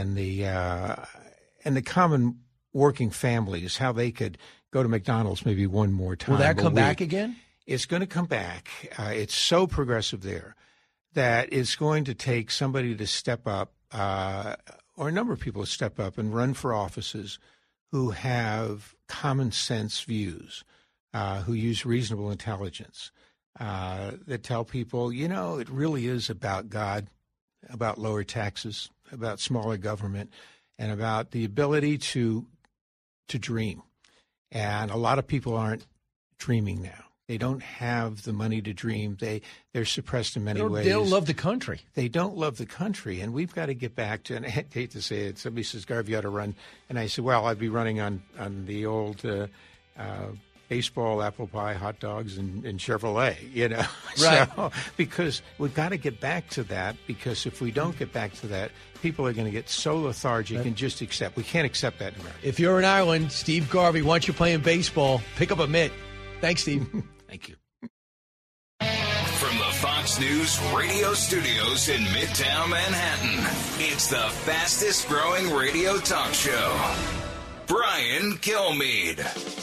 Speaker 20: the common working families, how they could go to McDonald's maybe one more time.
Speaker 3: Will that come back again?
Speaker 20: It's going to come back. It's so progressive there that it's going to take somebody to step up, or a number of people to step up and run for offices who have common sense views, who use reasonable intelligence, that tell people, it really is about God, about lower taxes, about smaller government, and about the ability to dream. And a lot of people aren't dreaming now. They don't have the money to dream. They're suppressed in many ways.
Speaker 3: They don't love the country.
Speaker 20: They don't love the country. And we've got to get back to, and I hate to say it, somebody says, Garvey, you ought to run. And I said, well, I'd be running on the old baseball, apple pie, hot dogs, and Chevrolet,
Speaker 3: Right.
Speaker 20: So, because we've got to get back to that, because if we don't get back to that, people are going to get so lethargic and just accept. We can't accept that in America.
Speaker 3: If you're in Ireland, Steve Garvey wants you playing baseball, pick up a mitt. Thanks, Steve.
Speaker 20: Thank you.
Speaker 2: From the Fox News radio studios in Midtown Manhattan, it's the fastest growing radio talk show. Brian Kilmeade.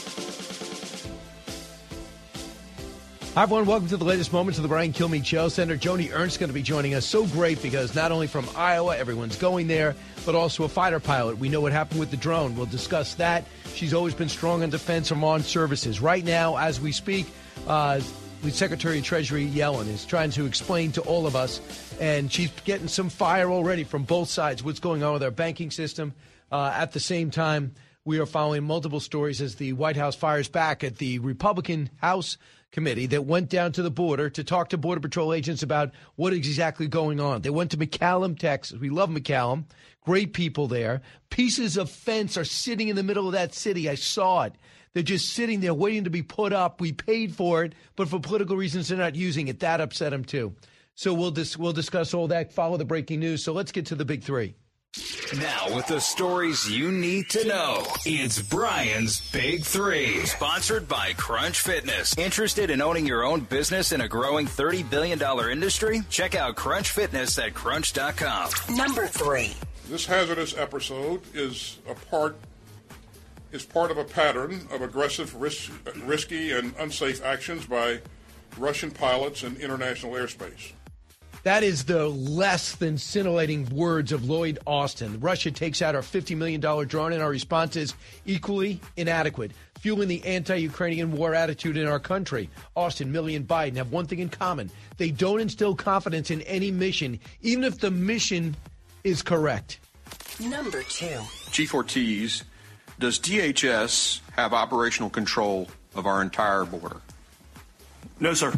Speaker 3: Hi, everyone. Welcome to the latest moments of the Brian Kilmeade Show. Senator Joni Ernst going to be joining us. So great because not only from Iowa, everyone's going there, but also a fighter pilot. We know what happened with the drone. We'll discuss that. She's always been strong on defense from armed services. Right now, as we speak, the Secretary of Treasury Yellen is trying to explain to all of us, and she's getting some fire already from both sides, what's going on with our banking system. At the same time, we are following multiple stories as the White House fires back at the Republican House committee that went down to the border to talk to Border Patrol agents about what is exactly going on. They went to McAllen, Texas. We love McAllen. Great people there. Pieces of fence are sitting in the middle of that city. I saw it. They're just sitting there waiting to be put up. We paid for it, but for political reasons, they're not using it. That upset them, too. So we'll discuss all that, follow the breaking news. So let's get to the big three.
Speaker 2: Now, with the stories you need to know, it's Brian's Big Three. Sponsored by Crunch Fitness. Interested in owning your own business in a growing $30 billion industry? Check out Crunch Fitness at crunch.com.
Speaker 4: Number 3.
Speaker 5: This hazardous episode is part of a pattern of aggressive, risky, and unsafe actions by Russian pilots in international airspace.
Speaker 3: That is the less than scintillating words of Lloyd Austin. Russia takes out our $50 million drone, and our response is equally inadequate, fueling the anti-Ukrainian war attitude in our country. Austin, Milley, and Biden have one thing in common. They don't instill confidence in any mission, even if the mission is correct.
Speaker 4: Number 2.
Speaker 6: Chief Ortiz, does DHS have operational control of our entire border?
Speaker 7: No, sir.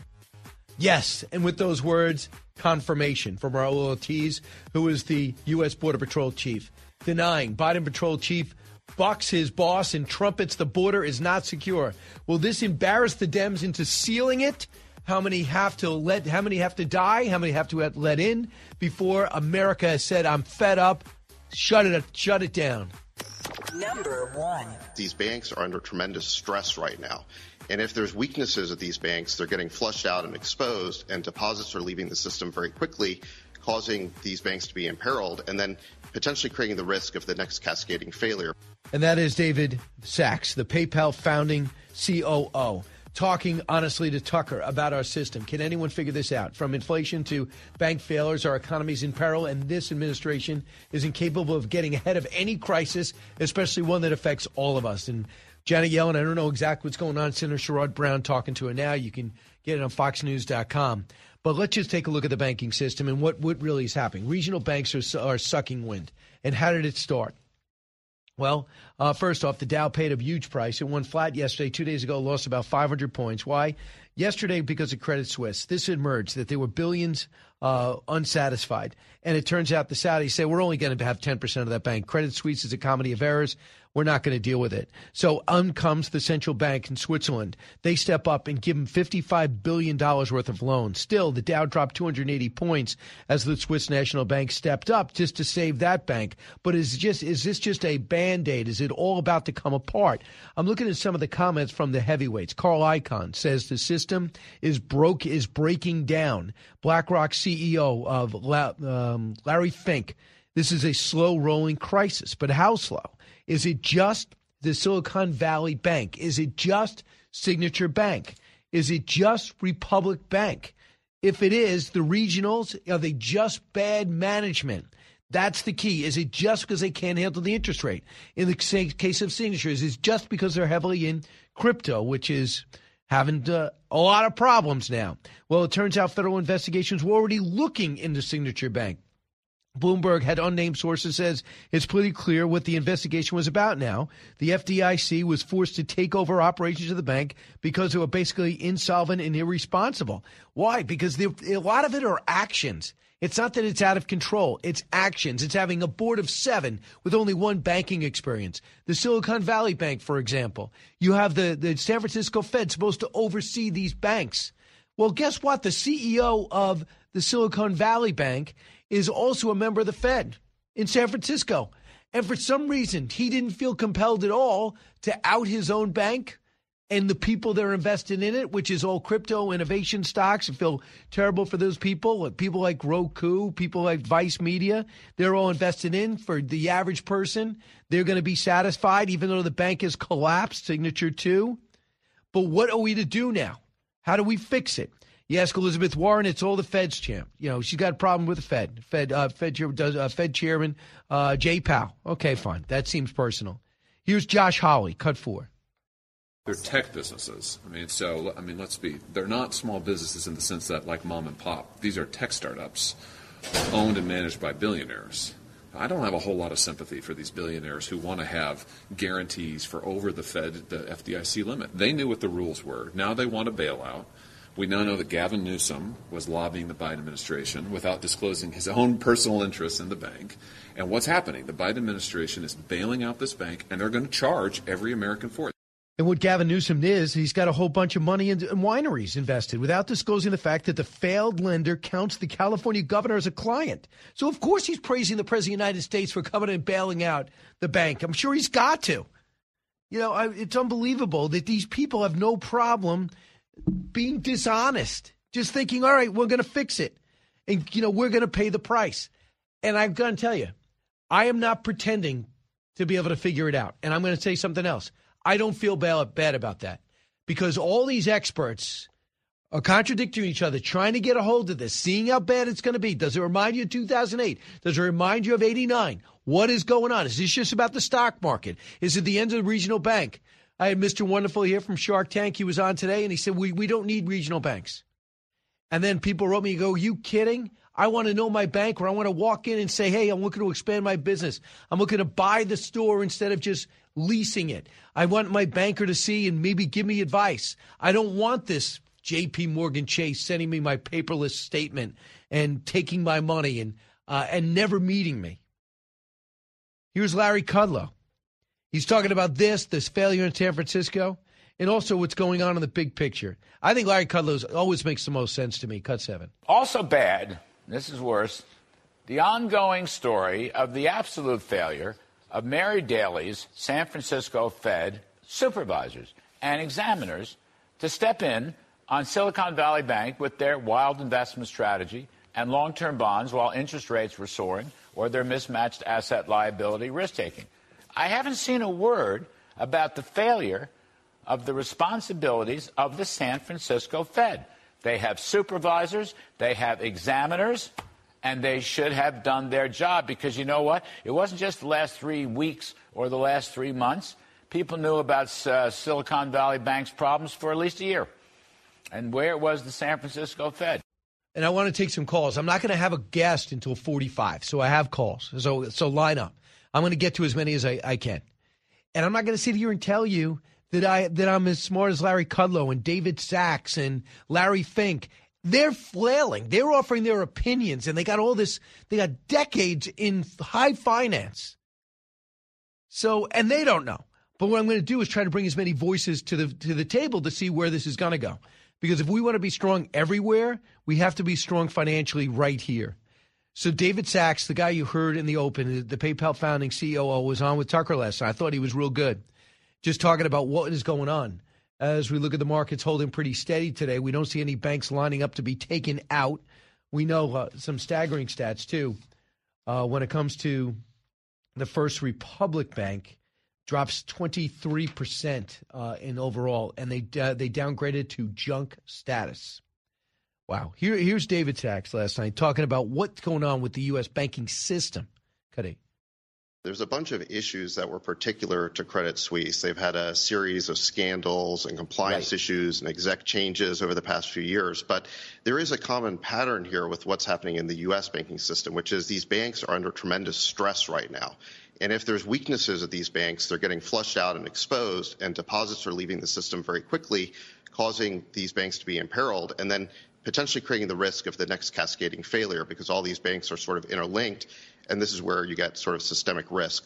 Speaker 3: Yes, and with those words, confirmation from Raul Ortiz, who is the U.S. Border Patrol chief, denying Biden Patrol chief bucks his boss and trumpets the border is not secure. Will this embarrass the Dems into sealing it? How many have to die? How many have to let in before America has said, I'm fed up, shut it down?
Speaker 4: Number 1.
Speaker 8: These banks are under tremendous stress right now. And if there's weaknesses at these banks, they're getting flushed out and exposed, and deposits are leaving the system very quickly, causing these banks to be imperiled and then potentially creating the risk of the next cascading failure.
Speaker 3: And that is David Sachs, the PayPal founding COO, talking honestly to Tucker about our system. Can anyone figure this out? From inflation to bank failures, our economy's in peril, and this administration is incapable of getting ahead of any crisis, especially one that affects all of us. And Janet Yellen, I don't know exactly what's going on. Senator Sherrod Brown talking to her now. You can get it on foxnews.com. But let's just take a look at the banking system and what really is happening. Regional banks are sucking wind. And how did it start? Well, first off, the Dow paid a huge price. It went flat yesterday. 2 days ago, lost about 500 points. Why? Yesterday, because of Credit Suisse, this emerged that there were billions unsatisfied. And it turns out the Saudis say, we're only going to have 10% of that bank. Credit Suisse is a comedy of errors. We're not going to deal with it. So comes the central bank in Switzerland. They step up and give them $55 billion worth of loans. Still, the Dow dropped 280 points as the Swiss National Bank stepped up just to save that bank. But is this just a Band-Aid? Is it all about to come apart? I'm looking at some of the comments from the heavyweights. Carl Icahn says the system is breaking down. BlackRock CEO of Larry Fink. This is a slow-rolling crisis. But how slow? Is it just the Silicon Valley Bank? Is it just Signature Bank? Is it just Republic Bank? If it is, the regionals, are they just bad management? That's the key. Is it just because they can't handle the interest rate? In the case of Signature, is it just because they're heavily in crypto, which is having a lot of problems now? Well, it turns out federal investigations were already looking into Signature Bank. Bloomberg had unnamed sources says it's pretty clear what the investigation was about now. The FDIC was forced to take over operations of the bank because they were basically insolvent and irresponsible. Why? Because a lot of it are actions. It's not that it's out of control. It's actions. It's having a board of 7 with only one banking experience. The Silicon Valley Bank, for example. You have the San Francisco Fed supposed to oversee these banks. Well, guess what? The CEO of the Silicon Valley Bank is also a member of the Fed in San Francisco. And for some reason, he didn't feel compelled at all to out his own bank and the people that are invested in it, which is all crypto innovation stocks. I feel terrible for those people. People like Roku, people like Vice Media, they're all invested in. For the average person, they're going to be satisfied, even though the bank has collapsed, Signature too. But what are we to do now? How do we fix it? You ask Elizabeth Warren, it's all the Fed's champ. You know, she's got a problem with the Fed. Fed Chairman Jay Powell. Okay, fine. That seems personal. Here's Josh Hawley, cut 4.
Speaker 9: They're tech businesses. They're not small businesses in the sense that like mom and pop. These are tech startups owned and managed by billionaires. I don't have a whole lot of sympathy for these billionaires who want to have guarantees for over the FDIC limit. They knew what the rules were. Now they want a bailout. We now know that Gavin Newsom was lobbying the Biden administration without disclosing his own personal interests in the bank. And what's happening? The Biden administration is bailing out this bank, and they're going to charge every American for it.
Speaker 3: And what Gavin Newsom is, he's got a whole bunch of money in wineries invested without disclosing the fact that the failed lender counts the California governor as a client. So, of course, he's praising the President of the United States for coming and bailing out the bank. I'm sure he's got to. You know, it's unbelievable that these people have no problem being dishonest, just thinking, all right, we're going to fix it. And, you know, we're going to pay the price. And I've got to tell you, I am not pretending to be able to figure it out. And I'm going to say something else. I don't feel bad about that because all these experts are contradicting each other, trying to get a hold of this, seeing how bad it's going to be. Does it remind you of 2008? Does it remind you of 89? What is going on? Is this just about the stock market? Is it the end of the regional bank? I had Mr. Wonderful here from Shark Tank. He was on today, and he said, we don't need regional banks. And then people wrote me and go, you kidding? I want to know my bank, or I want to walk in and say, hey, I'm looking to expand my business. I'm looking to buy the store instead of just leasing it. I want my banker to see and maybe give me advice. I don't want this J.P. Morgan Chase sending me my paperless statement and taking my money and never meeting me. Here's Larry Kudlow. He's talking about this failure in San Francisco, and also what's going on in the big picture. I think Larry Kudlow always makes the most sense to me. Cut 7.
Speaker 21: Also bad, this is worse, the ongoing story of the absolute failure of Mary Daly's San Francisco Fed supervisors and examiners to step in on Silicon Valley Bank with their wild investment strategy and long-term bonds while interest rates were soaring or their mismatched asset liability risk-taking. I haven't seen a word about the failure of the responsibilities of the San Francisco Fed. They have supervisors, they have examiners, and they should have done their job because you know what? It wasn't just the last 3 weeks or the last 3 months. People knew about Silicon Valley Bank's problems for at least a year. And where was the San Francisco Fed?
Speaker 3: and I want to take some calls. I'm not going to have a guest until 45, so I have calls. So line up. I'm going to get to as many as I can. And I'm not going to sit here and tell you that I'm as smart as Larry Kudlow and David Sachs and Larry Fink. They're flailing. They're offering their opinions, and they got all this. They got decades in high finance. So, and they don't know. But what I'm going to do is try to bring as many voices to the table to see where this is going to go. Because if we want to be strong everywhere, we have to be strong financially right here. So David Sachs, the guy you heard in the open, the PayPal founding COO, was on with Tucker last night. I thought he was real good. Just talking about what is going on. As we look at the markets holding pretty steady today, we don't see any banks lining up to be taken out. We know some staggering stats, too. When it comes to the First Republic Bank, drops 23% in overall, and they downgraded to junk status. Wow. Here's David Sachs last night talking about what's going on with the U.S. banking system. Cuddy.
Speaker 8: There's a bunch of issues that were particular to Credit Suisse. They've had a series of scandals and compliance issues and exec changes over the past few years. But there is a common pattern here with what's happening in the U.S. banking system, which is these banks are under tremendous stress right now. And if there's weaknesses at these banks, they're getting flushed out and exposed, and deposits are leaving the system very quickly, causing these banks to be imperiled, and then potentially creating the risk of the next cascading failure because all these banks are sort of interlinked, and this is where you get sort of systemic risk.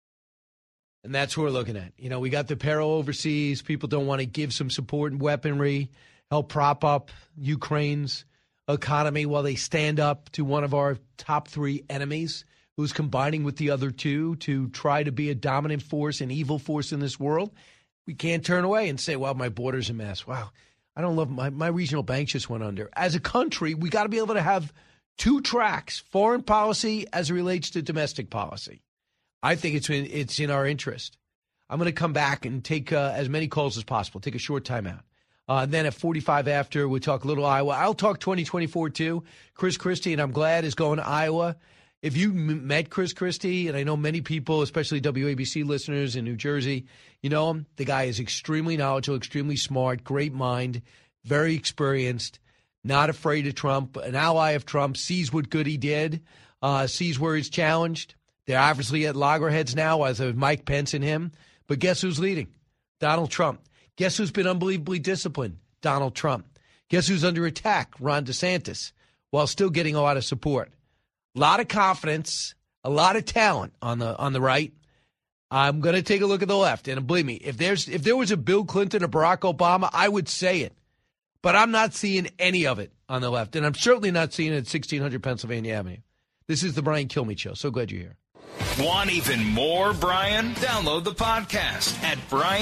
Speaker 3: And that's what we're looking at. You know, we got the peril overseas. People don't want to give some support and weaponry, help prop up Ukraine's economy while they stand up to one of our top three enemies who's combining with the other two to try to be a dominant force, an evil force in this world. We can't turn away and say, well, my border's a mess. Wow. I don't love my regional banks just went under. As a country, we got to be able to have two tracks, foreign policy as it relates to domestic policy. I think it's in our interest. I'm going to come back and take as many calls as possible, take a short timeout. Then at 45 after, we'll talk a little Iowa. I'll talk 2024 too. Chris Christie, and I'm glad, is going to Iowa. If you met Chris Christie, and I know many people, especially WABC listeners in New Jersey, you know him. The guy is extremely knowledgeable, extremely smart, great mind, very experienced, not afraid of Trump, an ally of Trump, sees what good he did, sees where he's challenged. They're obviously at loggerheads now as of Mike Pence and him. But guess who's leading? Donald Trump. Guess who's been unbelievably disciplined? Donald Trump. Guess who's under attack? Ron DeSantis, while still getting a lot of support. A lot of confidence, a lot of talent on the right. I'm going to take a look at the left. And believe me, if there was a Bill Clinton or Barack Obama, I would say it. But I'm not seeing any of it on the left. And I'm certainly not seeing it at 1600 Pennsylvania Avenue. This is the Brian Kilmeade Show. So glad you're here.
Speaker 2: Want even more Brian? Download the podcast at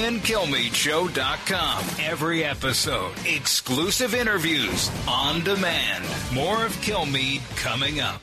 Speaker 2: BrianKilmeadShow.com. Every episode, exclusive interviews on demand. More of Kilmeade coming up.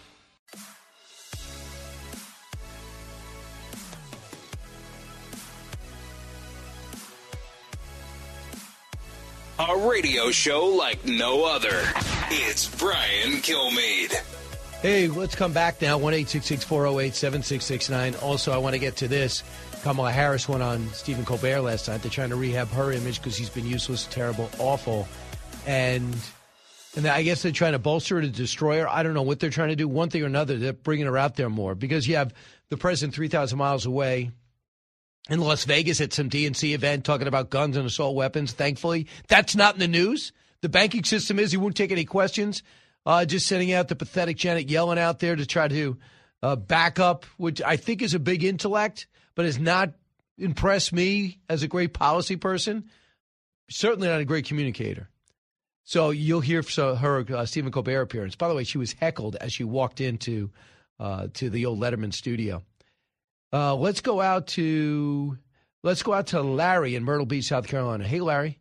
Speaker 2: A radio show like no other. It's Brian Kilmeade.
Speaker 3: Hey, let's come back now. 1-866-408-7669. Also, I want to get to this. Kamala Harris went on Stephen Colbert last night. They're trying to rehab her image because he's been useless, terrible, awful. And I guess they're trying to bolster her to destroy her. I don't know what they're trying to do. One thing or another, they're bringing her out there more. Because you have the president 3,000 miles away in Las Vegas at some DNC event talking about guns and assault weapons. Thankfully, that's not in the news. The banking system is. He won't take any questions. Just sending out the pathetic Janet Yellen out there to try to back up, which I think is a big intellect, but has not impressed me as a great policy person. Certainly not a great communicator. So you'll hear her Stephen Colbert appearance. By the way, she was heckled as she walked into to the old Letterman studio. Let's go out to Larry in Myrtle Beach, South Carolina. Hey, Larry.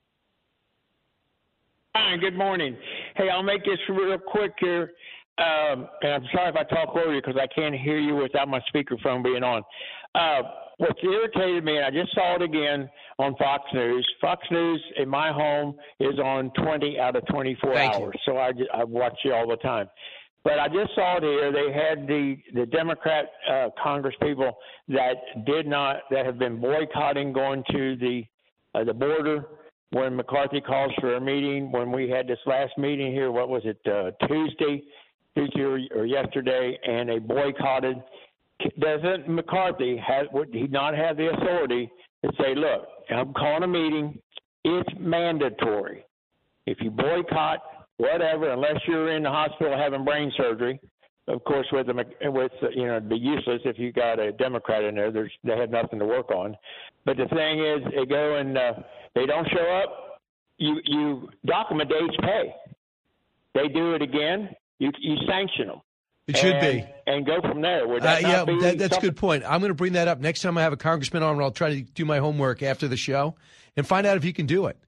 Speaker 1: Hi, good morning. Hey, I'll make this real quick here. And I'm sorry if I talk over you because I can't hear you without my speakerphone being on. What's irritated me, and I just saw it again on Fox News. Fox News in my home is on 20 out of 24 hours. So I watch you all the time. But I just saw it here. They had the Democrat Congress people that have been boycotting going to the border. when McCarthy calls for a meeting, when we had this last meeting here, what was it, Tuesday or yesterday, and they boycotted. Doesn't McCarthy would he not have the authority to say, look, I'm calling a meeting, it's mandatory. If you boycott, whatever, unless you're in the hospital having brain surgery, of course, it'd be useless if you got a Democrat in there. They have nothing to work on. But the thing is, they go and they don't show up. You document days pay. They do it again. You sanction them.
Speaker 3: It should be.
Speaker 1: And go from there. Would that
Speaker 3: that's a good point. I'm going to bring that up next time I have a congressman on, and I'll try to do my homework after the show and find out if you can do it.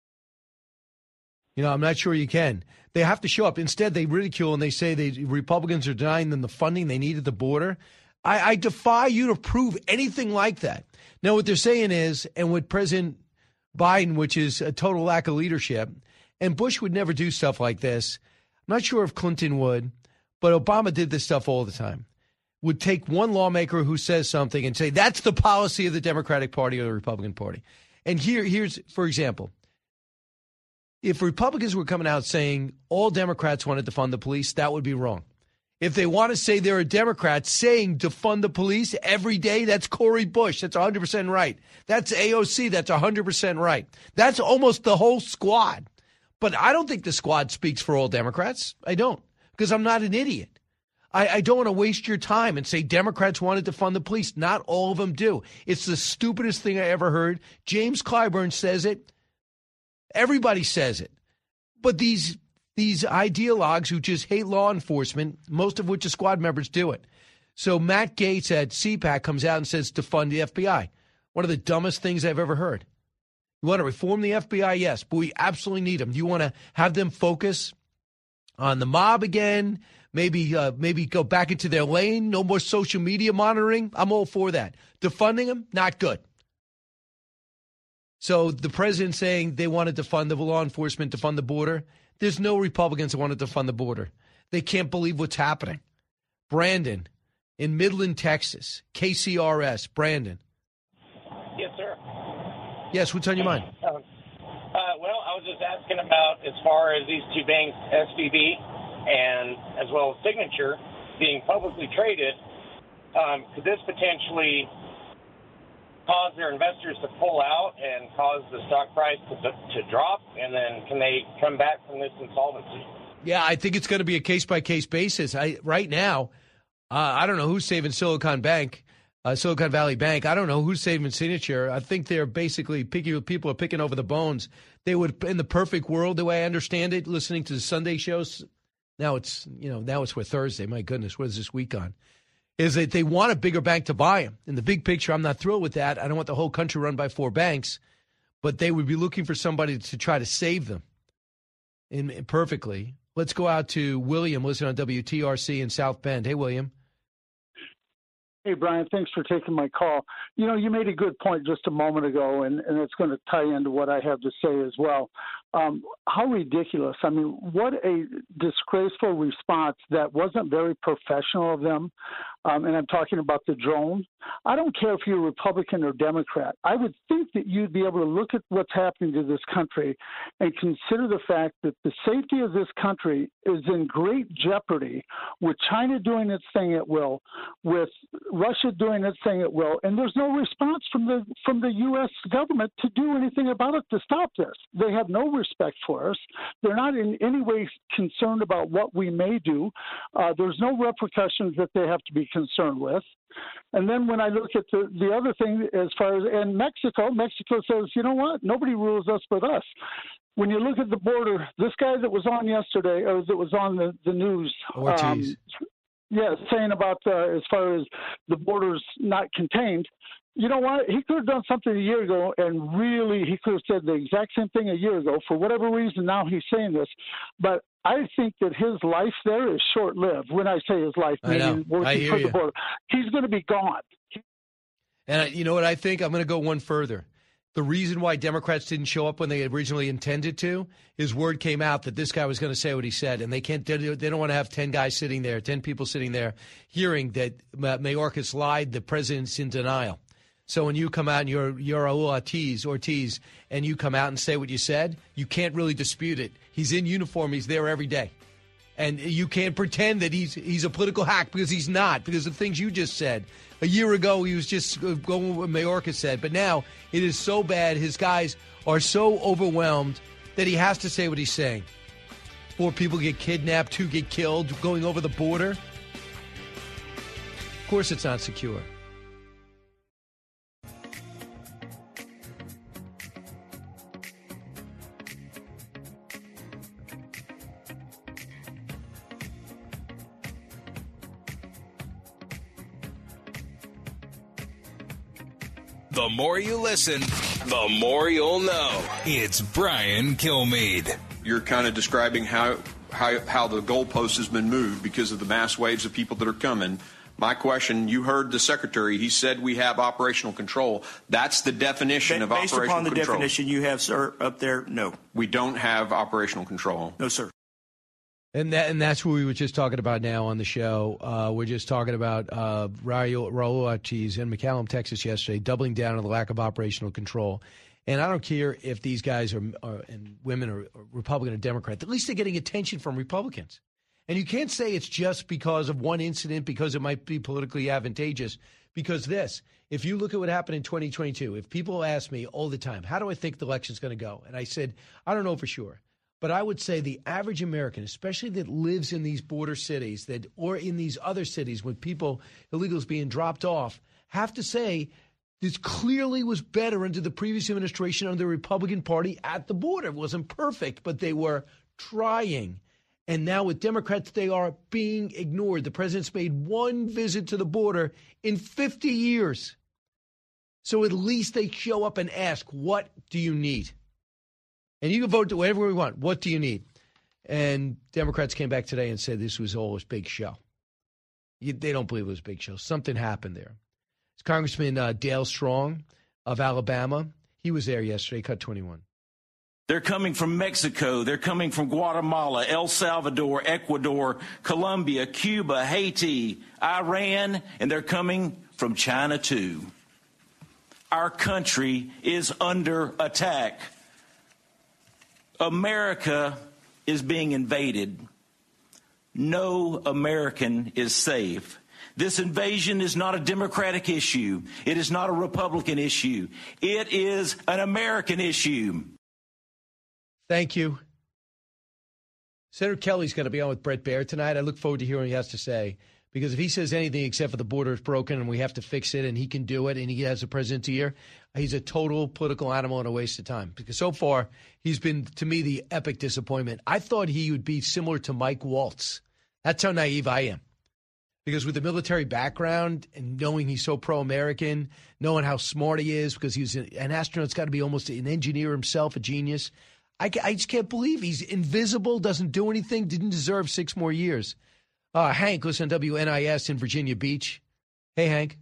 Speaker 3: I'm not sure you can. They have to show up. Instead, they ridicule and they say the Republicans are denying them the funding they need at the border. I defy you to prove anything like that. Now, what they're saying is, and with President Biden, which is a total lack of leadership, and Bush would never do stuff like this. I'm not sure if Clinton would, but Obama did this stuff all the time. Would take one lawmaker who says something and say, that's the policy of the Democratic Party or the Republican Party. And here's, for example, if Republicans were coming out saying all Democrats wanted to defund the police, that would be wrong. If they want to say there are Democrats saying defund the police every day, that's Cori Bush. That's 100% right. That's AOC. That's 100% right. That's almost the whole squad. But I don't think the squad speaks for all Democrats. I don't, because I'm not an idiot. I don't want to waste your time and say Democrats wanted to fund the police. Not all of them do. It's the stupidest thing I ever heard. James Clyburn says it. Everybody says it. But these ideologues who just hate law enforcement, most of which are squad members, do it. So Matt Gaetz at CPAC comes out and says to fund the FBI. One of the dumbest things I've ever heard. You want to reform the FBI? Yes, but we absolutely need them. Do you want to have them focus on the mob again? Maybe go back into their lane? No more social media monitoring? I'm all for that. Defunding them? Not good. So the president saying they wanted to fund the law enforcement, to fund the border. There's no Republicans who wanted to fund the border. They can't believe what's happening. Brandon in Midland, Texas, KCRS. Brandon.
Speaker 10: Yes, sir.
Speaker 3: Yes, what's on your mind?
Speaker 10: Well, I was just asking about as far as these two banks, SVB and as well as Signature, being publicly traded. Could this potentially cause their investors to pull out and cause the stock price to drop? And then can they come back from this insolvency?
Speaker 3: Yeah, I think it's going to be a case-by-case basis. Right now, I don't know who's saving Silicon Valley Bank. I don't know who's saving Signature. I think they're basically people are picking over the bones. They would, in the perfect world, the way I understand it, listening to the Sunday shows. Now it's for Thursday. My goodness, what is this week on? Is that they want a bigger bank to buy them. In the big picture, I'm not thrilled with that. I don't want the whole country run by 4 banks, but they would be looking for somebody to try to save them perfectly. Let's go out to William, listening on WTRC in South Bend. Hey, William.
Speaker 22: Hey, Brian, thanks for taking my call. You made a good point just a moment ago, and it's going to tie into what I have to say as well. How ridiculous. I mean, what a disgraceful response that wasn't very professional of them. And I'm talking about the drone. I don't care if you're Republican or Democrat. I would think that you'd be able to look at what's happening to this country and consider the fact that the safety of this country is in great jeopardy with China doing its thing at will, with Russia doing its thing at will, and there's no response from the U.S. government to do anything about it to stop this. They have no respect for us. They're not in any way concerned about what we may do. There's no repercussions that they have to be concerned with. And then when I look at the other thing as far as, and Mexico says, you know what? Nobody rules us but us. When you look at the border, this guy that was on yesterday, or that was on the news, saying about as far as the border's not contained, you know what? He could have done something a year ago, and really he could have said the exact same thing a year ago. For whatever reason, now he's saying this. But I think that his life there is short-lived. When I say his life, meaning working for the border, he's going to be gone.
Speaker 3: And you know what I think? I'm going to go one further. The reason why Democrats didn't show up when they originally intended to is word came out that this guy was going to say what he said, and they don't want to have 10 people sitting there hearing that Mayorkas lied, the president's in denial. So when you come out and you're Raul Ortiz, and you come out and say what you said, you can't really dispute it. He's in uniform. He's there every day. And you can't pretend that he's a political hack, because he's not, because of things you just said. A year ago, he was just going with what Mayorkas said. But now it is so bad. His guys are so overwhelmed that he has to say what he's saying. 4 people get kidnapped, 2 get killed going over the border. Of course it's not secure.
Speaker 2: The more you listen, the more you'll know. It's Brian Kilmeade.
Speaker 6: You're kind of describing how the goalpost has been moved because of the mass waves of people that are coming. My question, you heard the secretary. He said we have operational control. That's the definition of operational control.
Speaker 7: Based upon the definition you have, sir, up there, no.
Speaker 6: We don't have operational control.
Speaker 7: No, sir.
Speaker 3: And that's what we were just talking about now on the show. We're just talking about Raul Ortiz in McAllen, Texas yesterday, doubling down on the lack of operational control. And I don't care if these guys and women are Republican or Democrat. At least they're getting attention from Republicans. And you can't say it's just because of one incident, because it might be politically advantageous. Because if you look at what happened in 2022, if people ask me all the time, how do I think the election's going to go? And I said, I don't know for sure. But I would say the average American, especially that lives in these border cities or in these other cities with illegals being dropped off, have to say this clearly was better under the previous administration, under the Republican Party at the border. It wasn't perfect, but they were trying. And now with Democrats, they are being ignored. The president's made one visit to the border in 50 years. So at least they show up and ask, what do you need? And you can vote whatever we want. What do you need? And Democrats came back today and said this was all a big show. They don't believe it was a big show. Something happened there. It's Congressman Dale Strong of Alabama. He was there yesterday, cut 21.
Speaker 7: They're coming from Mexico. They're coming from Guatemala, El Salvador, Ecuador, Colombia, Cuba, Haiti, Iran, and they're coming from China too. Our country is under attack. America is being invaded. No American is safe. This invasion is not a Democratic issue. It is not a Republican issue. It is an American issue.
Speaker 3: Thank you. Senator Kelly's going to be on with Bret Baier tonight. I look forward to hearing what he has to say, because if he says anything except for the border is broken and we have to fix it and he can do it and he has the president's ear, he's a total political animal and a waste of time. Because so far, he's been, to me, the epic disappointment. I thought he would be similar to Mike Waltz. That's how naive I am. Because with the military background and knowing he's so pro-American, knowing how smart he is, because he's an astronaut's got to be almost an engineer himself, a genius. I just can't believe he's invisible, doesn't do anything, didn't deserve 6 more years. Hank, listen to WNIS in Virginia Beach. Hey, Hank.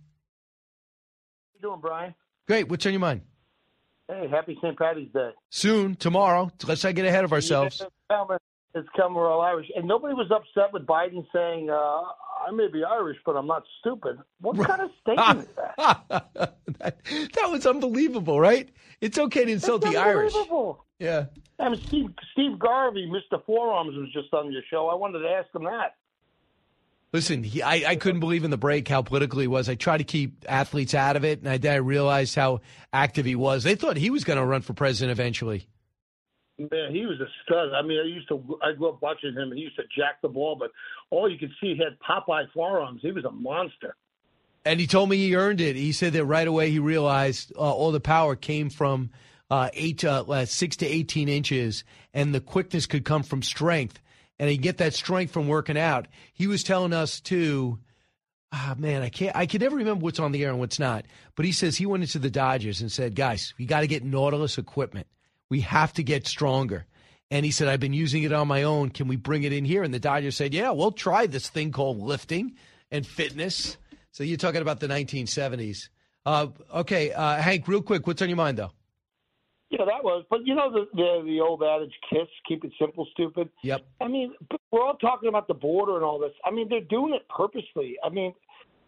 Speaker 11: How you doing, Brian?
Speaker 3: Great. What's on your mind?
Speaker 11: Hey, happy St. Patty's Day.
Speaker 3: Soon, tomorrow. Let's not get ahead of ourselves.
Speaker 11: It's coming. We're all Irish. And nobody was upset with Biden saying, I may be Irish, but I'm not stupid. What kind of statement is that?
Speaker 3: That was unbelievable, right? It's okay to insult the Irish. Yeah.
Speaker 11: I mean, Steve Garvey, Mr. Forearms, was just on your show. I wanted to ask him that.
Speaker 3: Listen, I couldn't believe in the break how political he was. I tried to keep athletes out of it, and I realized how active he was. They thought he was going to run for president eventually.
Speaker 11: Man, he was a stud. I mean, I grew up watching him. He used to jack the ball, but all you could see, he had Popeye forearms. He was a monster.
Speaker 3: And he told me he earned it. He said that right away he realized all the power came from 6 to 18 inches, and the quickness could come from strength. And he get that strength from working out. He was telling us too, I can never remember what's on the air and what's not. But he says he went into the Dodgers and said, guys, we got to get Nautilus equipment. We have to get stronger. And he said, I've been using it on my own. Can we bring it in here? And the Dodgers said, yeah, we'll try this thing called lifting and fitness. So you're talking about the 1970s. Okay, Hank, real quick, what's on your mind, though?
Speaker 11: Yeah, that was. But you know the old adage, KISS, keep it simple, stupid?
Speaker 3: Yep.
Speaker 11: I mean, we're all talking about the border and all this. I mean, they're doing it purposely. I mean,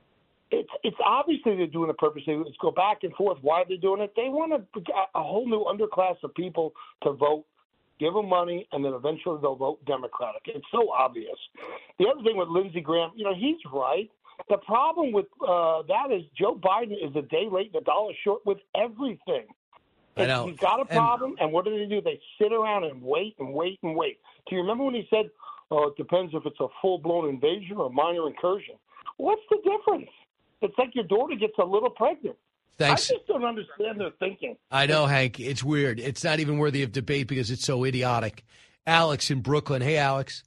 Speaker 11: It's obviously they're doing it purposely. Let's go back and forth. Why are they doing it? They want a whole new underclass of people to vote, give them money, and then eventually they'll vote Democratic. It's so obvious. The other thing with Lindsey Graham, he's right. The problem with that is Joe Biden is a day late and a dollar short with everything.
Speaker 3: I know.
Speaker 11: He's got a problem, and what do? They sit around and wait and wait and wait. Do you remember when he said, it depends if it's a full-blown invasion or a minor incursion? What's the difference? It's like your daughter gets a little pregnant.
Speaker 3: Thanks.
Speaker 11: I just don't understand their thinking.
Speaker 3: I know, Hank. It's weird. It's not even worthy of debate because it's so idiotic. Alex in Brooklyn. Hey, Alex.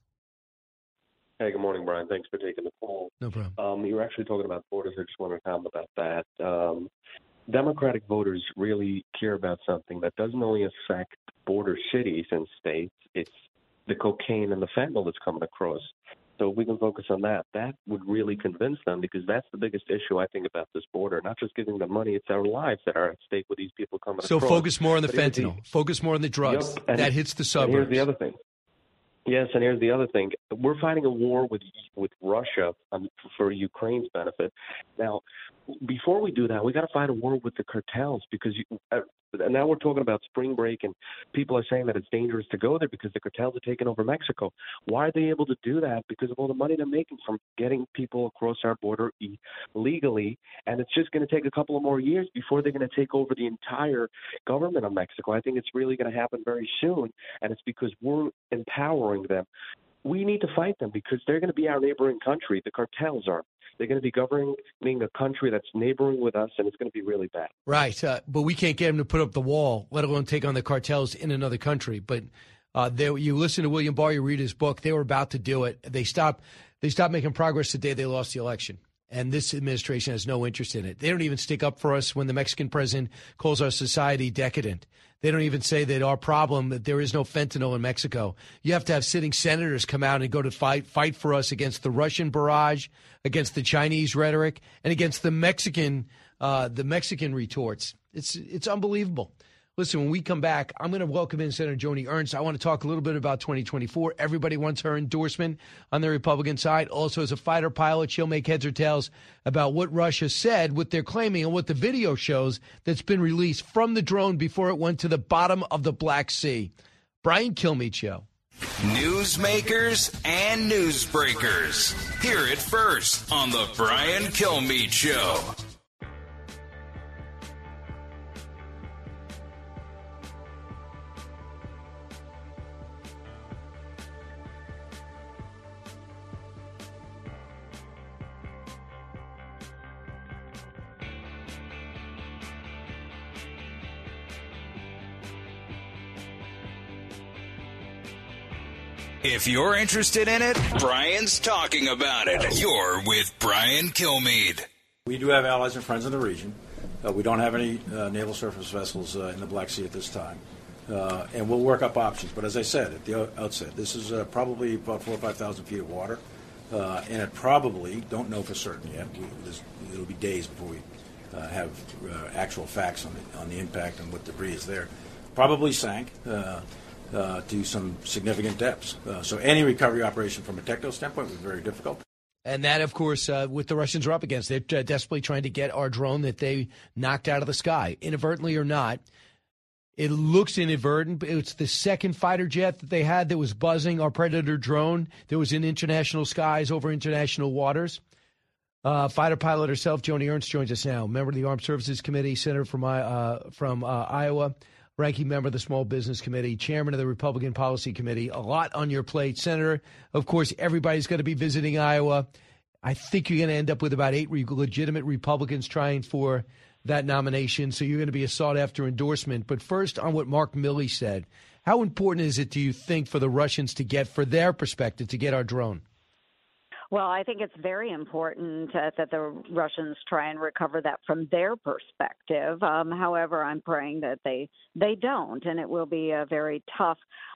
Speaker 12: Hey, good morning, Brian. Thanks for taking the call.
Speaker 3: No problem.
Speaker 12: You were actually talking about borders. I just wanted to comment about that. Democratic voters really care about something that doesn't only affect border cities and states. It's the cocaine and the fentanyl that's coming across. So if we can focus on that, that would really convince them, because that's the biggest issue, I think, about this border. Not just giving them money, it's our lives that are at stake with these people coming
Speaker 3: So
Speaker 12: across.
Speaker 3: focus more on the fentanyl. Focus more on the drugs.
Speaker 12: Yep,
Speaker 3: that hits the suburbs.
Speaker 12: And here's the other thing. Yes, and here's the other thing. We're fighting a war with Russia for Ukraine's benefit. Now, before we do that, we got to fight a war with the cartels, because now we're talking about spring break, and people are saying that it's dangerous to go there because the cartels are taking over Mexico. Why are they able to do that? Because of all the money they're making from getting people across our border illegally, and it's just going to take a couple of more years before they're going to take over the entire government of Mexico. I think it's really going to happen very soon, and it's because we're empowering them. We need to fight them because they're going to be our neighboring country. The cartels are. They're going to be governing a country that's neighboring with us, and it's going to be really bad.
Speaker 3: Right, but we can't get them to put up the wall, let alone take on the cartels in another country. But you listen to William Barr, you read his book, they were about to do it. They stopped making progress the day they lost the election. And this administration has no interest in it. They don't even stick up for us when the Mexican president calls our society decadent. They don't even say that our problem, that there is no fentanyl in Mexico. You have to have sitting senators come out and go to fight for us against the Russian barrage, against the Chinese rhetoric, and against the Mexican retorts. It's unbelievable. Listen, when we come back, I'm going to welcome in Senator Joni Ernst. I want to talk a little bit about 2024. Everybody wants her endorsement on the Republican side. Also, as a fighter pilot, she'll make heads or tails about what Russia said, what they're claiming, and what the video shows that's been released from the drone before it went to the bottom of the Black Sea. Brian Kilmeade Show.
Speaker 2: Newsmakers and newsbreakers. Hear it first on the Brian Kilmeade Show. If you're interested in it, Brian's talking about it. You're with Brian Kilmeade.
Speaker 13: We do have allies and friends in the region. We don't have any naval surface vessels in the Black Sea at this time. And we'll work up options. But as I said at the outset, this is probably about 4,000 or 5,000 feet of water. And it probably, don't know for certain yet, it'll be days before we have actual facts on the impact and what debris is there. Probably sank to some significant depths. So any recovery operation from a technical standpoint was very difficult.
Speaker 3: And that, of course, what the Russians are up against. They're desperately trying to get our drone that they knocked out of the sky, inadvertently or not. It looks inadvertent. It's the second fighter jet that they had that was buzzing our Predator drone that was in international skies over international waters. Fighter pilot herself, Joni Ernst, joins us now. Member of the Armed Services Committee, senator from Iowa, ranking member of the Small Business Committee, chairman of the Republican Policy Committee. A lot on your plate, Senator. Of course, everybody's going to be visiting Iowa. I think you're going to end up with about 8 legitimate Republicans trying for that nomination, so you're going to be a sought-after endorsement. But first, on what Mark Milley said, how important is it, do you think, for the Russians to get, for their perspective, to get our drone?
Speaker 23: Well, I think it's very important that the Russians try and recover that from their perspective. However, I'm praying that they don't, and it will be very tough.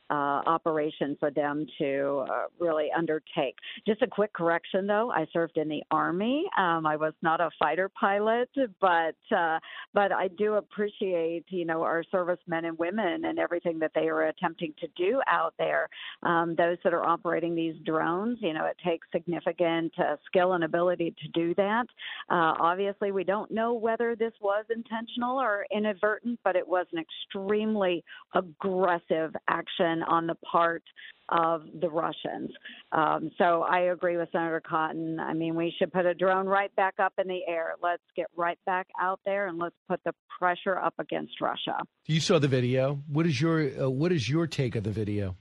Speaker 23: operation for them to really undertake. Just a quick correction, though. I served in the Army. I was not a fighter pilot, but I do appreciate, our servicemen and women and everything that they are attempting to do out there. Those that are operating these drones, it takes significant skill and ability to do that. Obviously, we don't know whether this was intentional or inadvertent, but it was an extremely aggressive action on the part of the Russians. So I agree with Senator Cotton. I mean, we should put a drone right back up in the air. Let's get right back out there and let's put the pressure up against Russia.
Speaker 3: You saw the video. What is your take of the video?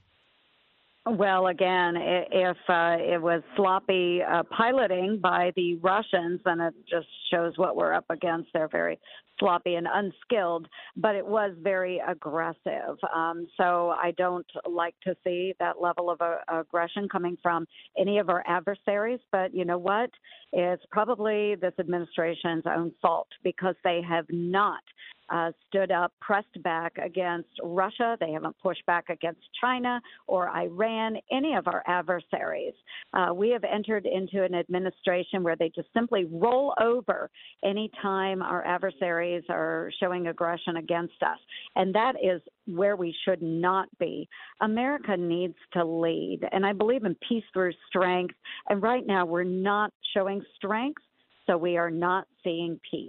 Speaker 23: Well, again, if it was sloppy piloting by the Russians, then it just shows what we're up against. They're very sloppy and unskilled, but it was very aggressive. So I don't like to see that level of aggression coming from any of our adversaries. But you know what? It's probably this administration's own fault because they have not stood up, pressed back against Russia. They haven't pushed back against China or Iran, any of our adversaries. We have entered into an administration where they just simply roll over any time our adversaries are showing aggression against us. And that is where we should not be. America needs to lead. And I believe in peace through strength. And right now we're not showing strength, so we are not seeing peace.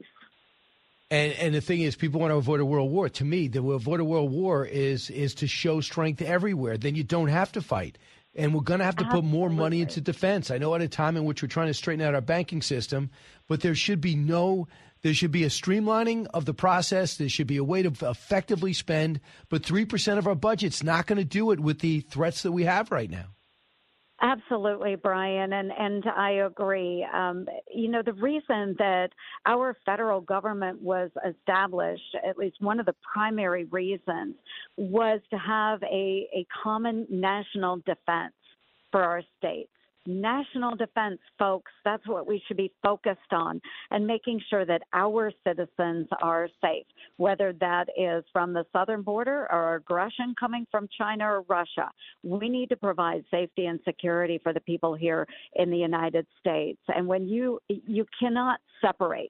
Speaker 3: And the thing is, people want to avoid a world war. To me, the avoid a world war is to show strength everywhere. Then you don't have to fight. And we're going to have to put more money into defense. I know at a time in which we're trying to straighten out our banking system, but there should be a streamlining of the process. There should be a way to effectively spend. But 3% of our budget's not going to do it with the threats that we have right now.
Speaker 23: Absolutely, Brian, and I agree. The reason that our federal government was established, at least one of the primary reasons, was to have a common national defense for our states. National defense, folks, that's what we should be focused on, and making sure that our citizens are safe, whether that is from the southern border or aggression coming from China or Russia. We need to provide safety and security for the people here in the United States. And when you cannot separate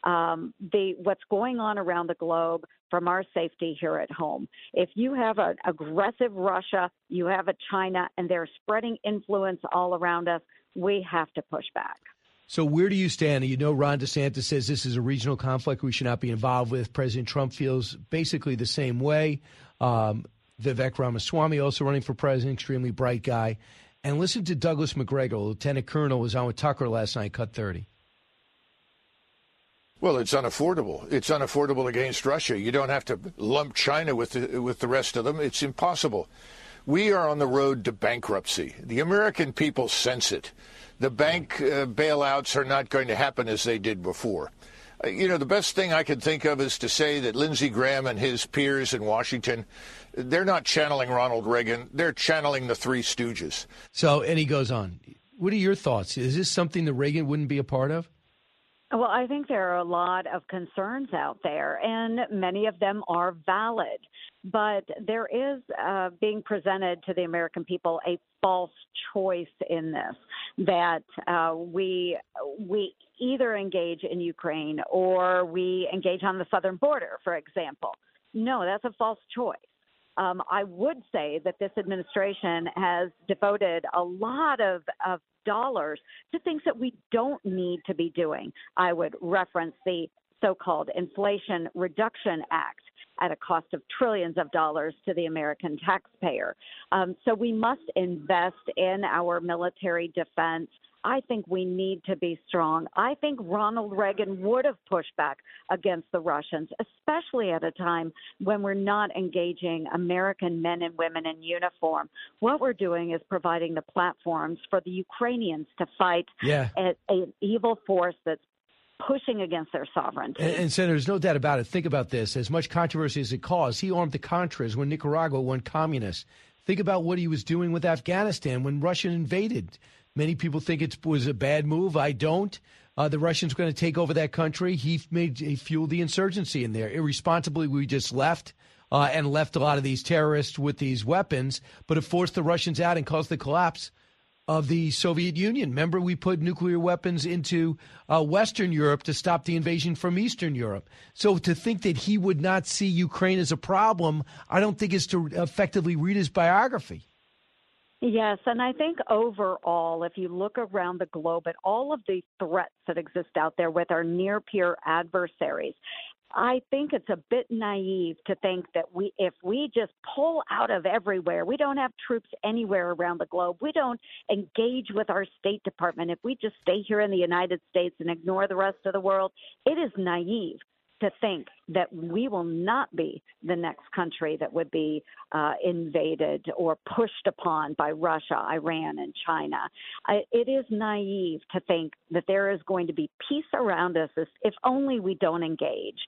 Speaker 23: what's going on around the globe from our safety here at home. If you have an aggressive Russia, you have a China, and they're spreading influence all around us, we have to push back.
Speaker 3: So where do you stand? Ron DeSantis says this is a regional conflict we should not be involved with. President Trump feels basically the same way. Vivek Ramaswamy also running for president, extremely bright guy. And listen to Douglas McGregor, Lieutenant Colonel, was on with Tucker last night, cut 30.
Speaker 15: Well, it's unaffordable. It's unaffordable against Russia. You don't have to lump China with the rest of them. It's impossible. We are on the road to bankruptcy. The American people sense it. The bank bailouts are not going to happen as they did before. The best thing I can think of is to say that Lindsey Graham and his peers in Washington, they're not channeling Ronald Reagan. They're channeling the Three Stooges.
Speaker 3: So, and he goes on. What are your thoughts? Is this something that Reagan wouldn't be a part of?
Speaker 23: Well, I think there are a lot of concerns out there, and many of them are valid. But there is being presented to the American people a false choice in this, that we either engage in Ukraine or we engage on the southern border, for example. No, that's a false choice. I would say that this administration has devoted a lot of dollars to things that we don't need to be doing. I would reference the so-called Inflation Reduction Act at a cost of trillions of dollars to the American taxpayer. So we must invest in our military defense. I think we need to be strong. I think Ronald Reagan would have pushed back against the Russians, especially at a time when we're not engaging American men and women in uniform. What we're doing is providing the platforms for the Ukrainians to fight an evil force that's pushing against their sovereignty.
Speaker 3: And Senator, there's no doubt about it. Think about this. As much controversy as it caused, he armed the Contras when Nicaragua went communist. Think about what he was doing with Afghanistan when Russia invaded. Many people think it was a bad move. I don't. The Russians were going to take over that country. He fueled the insurgency in there. Irresponsibly, we just left. and left a lot of these terrorists with these weapons, but it forced the Russians out and caused the collapse of the Soviet Union. Remember, we put nuclear weapons into Western Europe to stop the invasion from Eastern Europe. So to think that he would not see Ukraine as a problem, I don't think is to effectively read his biography.
Speaker 23: Yes, and I think overall, if you look around the globe at all of the threats that exist out there with our near-peer adversaries, I think it's a bit naive to think that if we just pull out of everywhere, we don't have troops anywhere around the globe, we don't engage with our State Department, if we just stay here in the United States and ignore the rest of the world, it is naive to think that we will not be the next country that would be invaded or pushed upon by Russia, Iran, and China. It is naive to think that there is going to be peace around us if only we don't engage.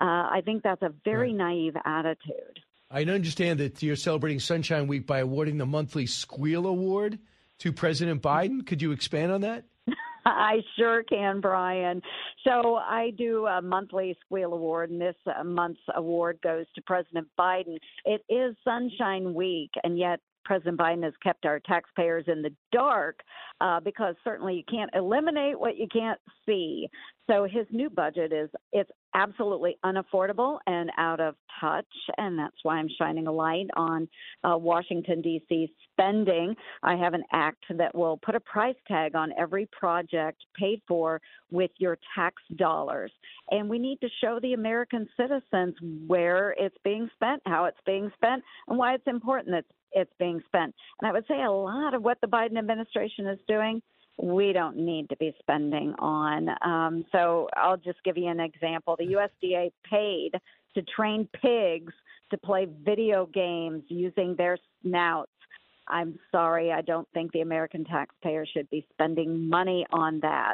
Speaker 23: I think that's a very naive attitude.
Speaker 3: I understand that you're celebrating Sunshine Week by awarding the monthly Squeal Award to President Biden. Could you expand on that?
Speaker 23: I sure can, Brian. So I do a monthly Squeal Award, and this month's award goes to President Biden. It is Sunshine Week, and yet President Biden has kept our taxpayers in the dark because certainly you can't eliminate what you can't see. So his new budget it's absolutely unaffordable and out of touch, and that's why I'm shining a light on Washington, D.C. spending. I have an act that will put a price tag on every project paid for with your tax dollars. And we need to show the American citizens where it's being spent, how it's being spent, and why it's important that it's being spent. And I would say a lot of what the Biden administration is doing, we don't need to be spending on. So I'll just give you an example. The USDA paid to train pigs to play video games using their snouts. I'm sorry, I don't think the American taxpayer should be spending money on that.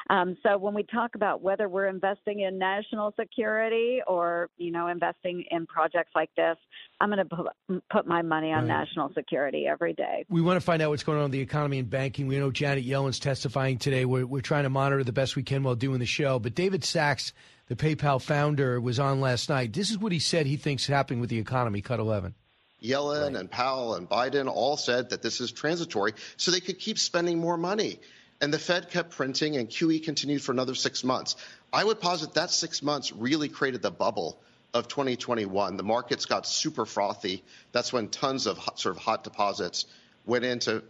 Speaker 23: So when we talk about whether we're investing in national security or, investing in projects like this, I'm going to put my money on national security every day.
Speaker 3: We want to find out what's going on in the economy and banking. We know Janet Yellen's testifying today. We're trying to monitor the best we can while doing the show. But David Sachs, the PayPal founder, was on last night. This is what he said he thinks is happening with the economy. Cut 11.
Speaker 8: Yellen and Powell and Biden all said that this is transitory so they could keep spending more money. And the Fed kept printing and QE continued for another 6 months. I would posit that 6 months really created the bubble of 2021. The markets got super frothy. That's when tons of hot deposits went into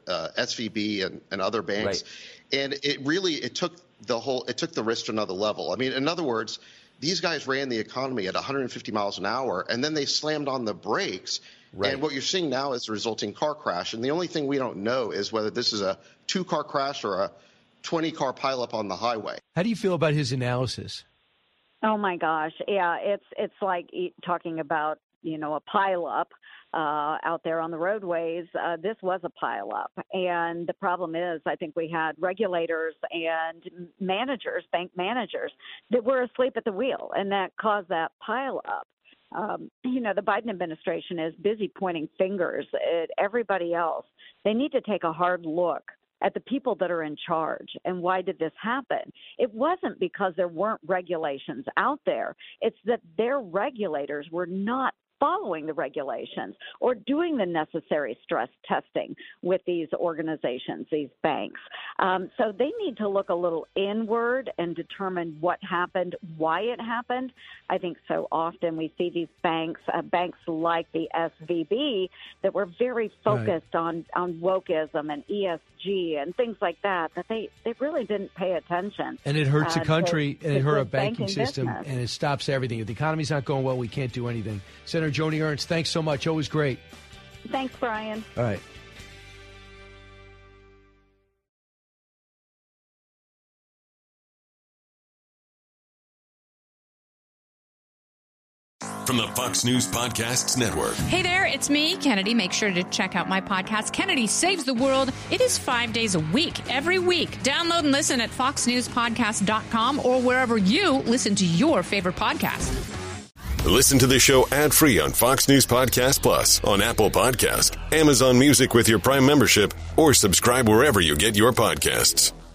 Speaker 8: SVB and other banks. Right. And it took the risk to another level. I mean, in other words, these guys ran the economy at 150 miles an hour, and then they slammed on the brakes. Right. And what you're seeing now is the resulting car crash. And the only thing we don't know is whether this is a 2-car crash or a 20-car pileup on the highway.
Speaker 3: How do you feel about his analysis?
Speaker 23: Oh, my gosh. Yeah, it's like talking about, a pileup out there on the roadways. This was a pileup. And the problem is I think we had regulators and managers, bank managers, that were asleep at the wheel, and that caused that pileup. The Biden administration is busy pointing fingers at everybody else. They need to take a hard look at the people that are in charge. And why did this happen? It wasn't because there weren't regulations out there. It's that their regulators were not following the regulations or doing the necessary stress testing with these organizations, these banks. So they need to look a little inward and determine what happened, why it happened. I think so often we see these banks like the SVB that were very focused on wokeism and ESG and things like that they really didn't pay attention.
Speaker 3: And it hurts the country, and it hurt our banking system, business. And it stops everything. If the economy's not going well, we can't do anything. Senator Joni Ernst, thanks so much. Always great.
Speaker 23: Thanks, Brian.
Speaker 3: All right.
Speaker 14: From the Fox News Podcasts Network.
Speaker 16: Hey there, it's me, Kennedy. Make sure to check out my podcast, Kennedy Saves the World. It is 5 days a week, every week. Download and listen at foxnewspodcast.com or wherever you listen to your favorite podcast.
Speaker 14: Listen to the show ad-free on Fox News Podcast Plus, on Apple Podcast, Amazon Music with your Prime membership, or subscribe wherever you get your podcasts.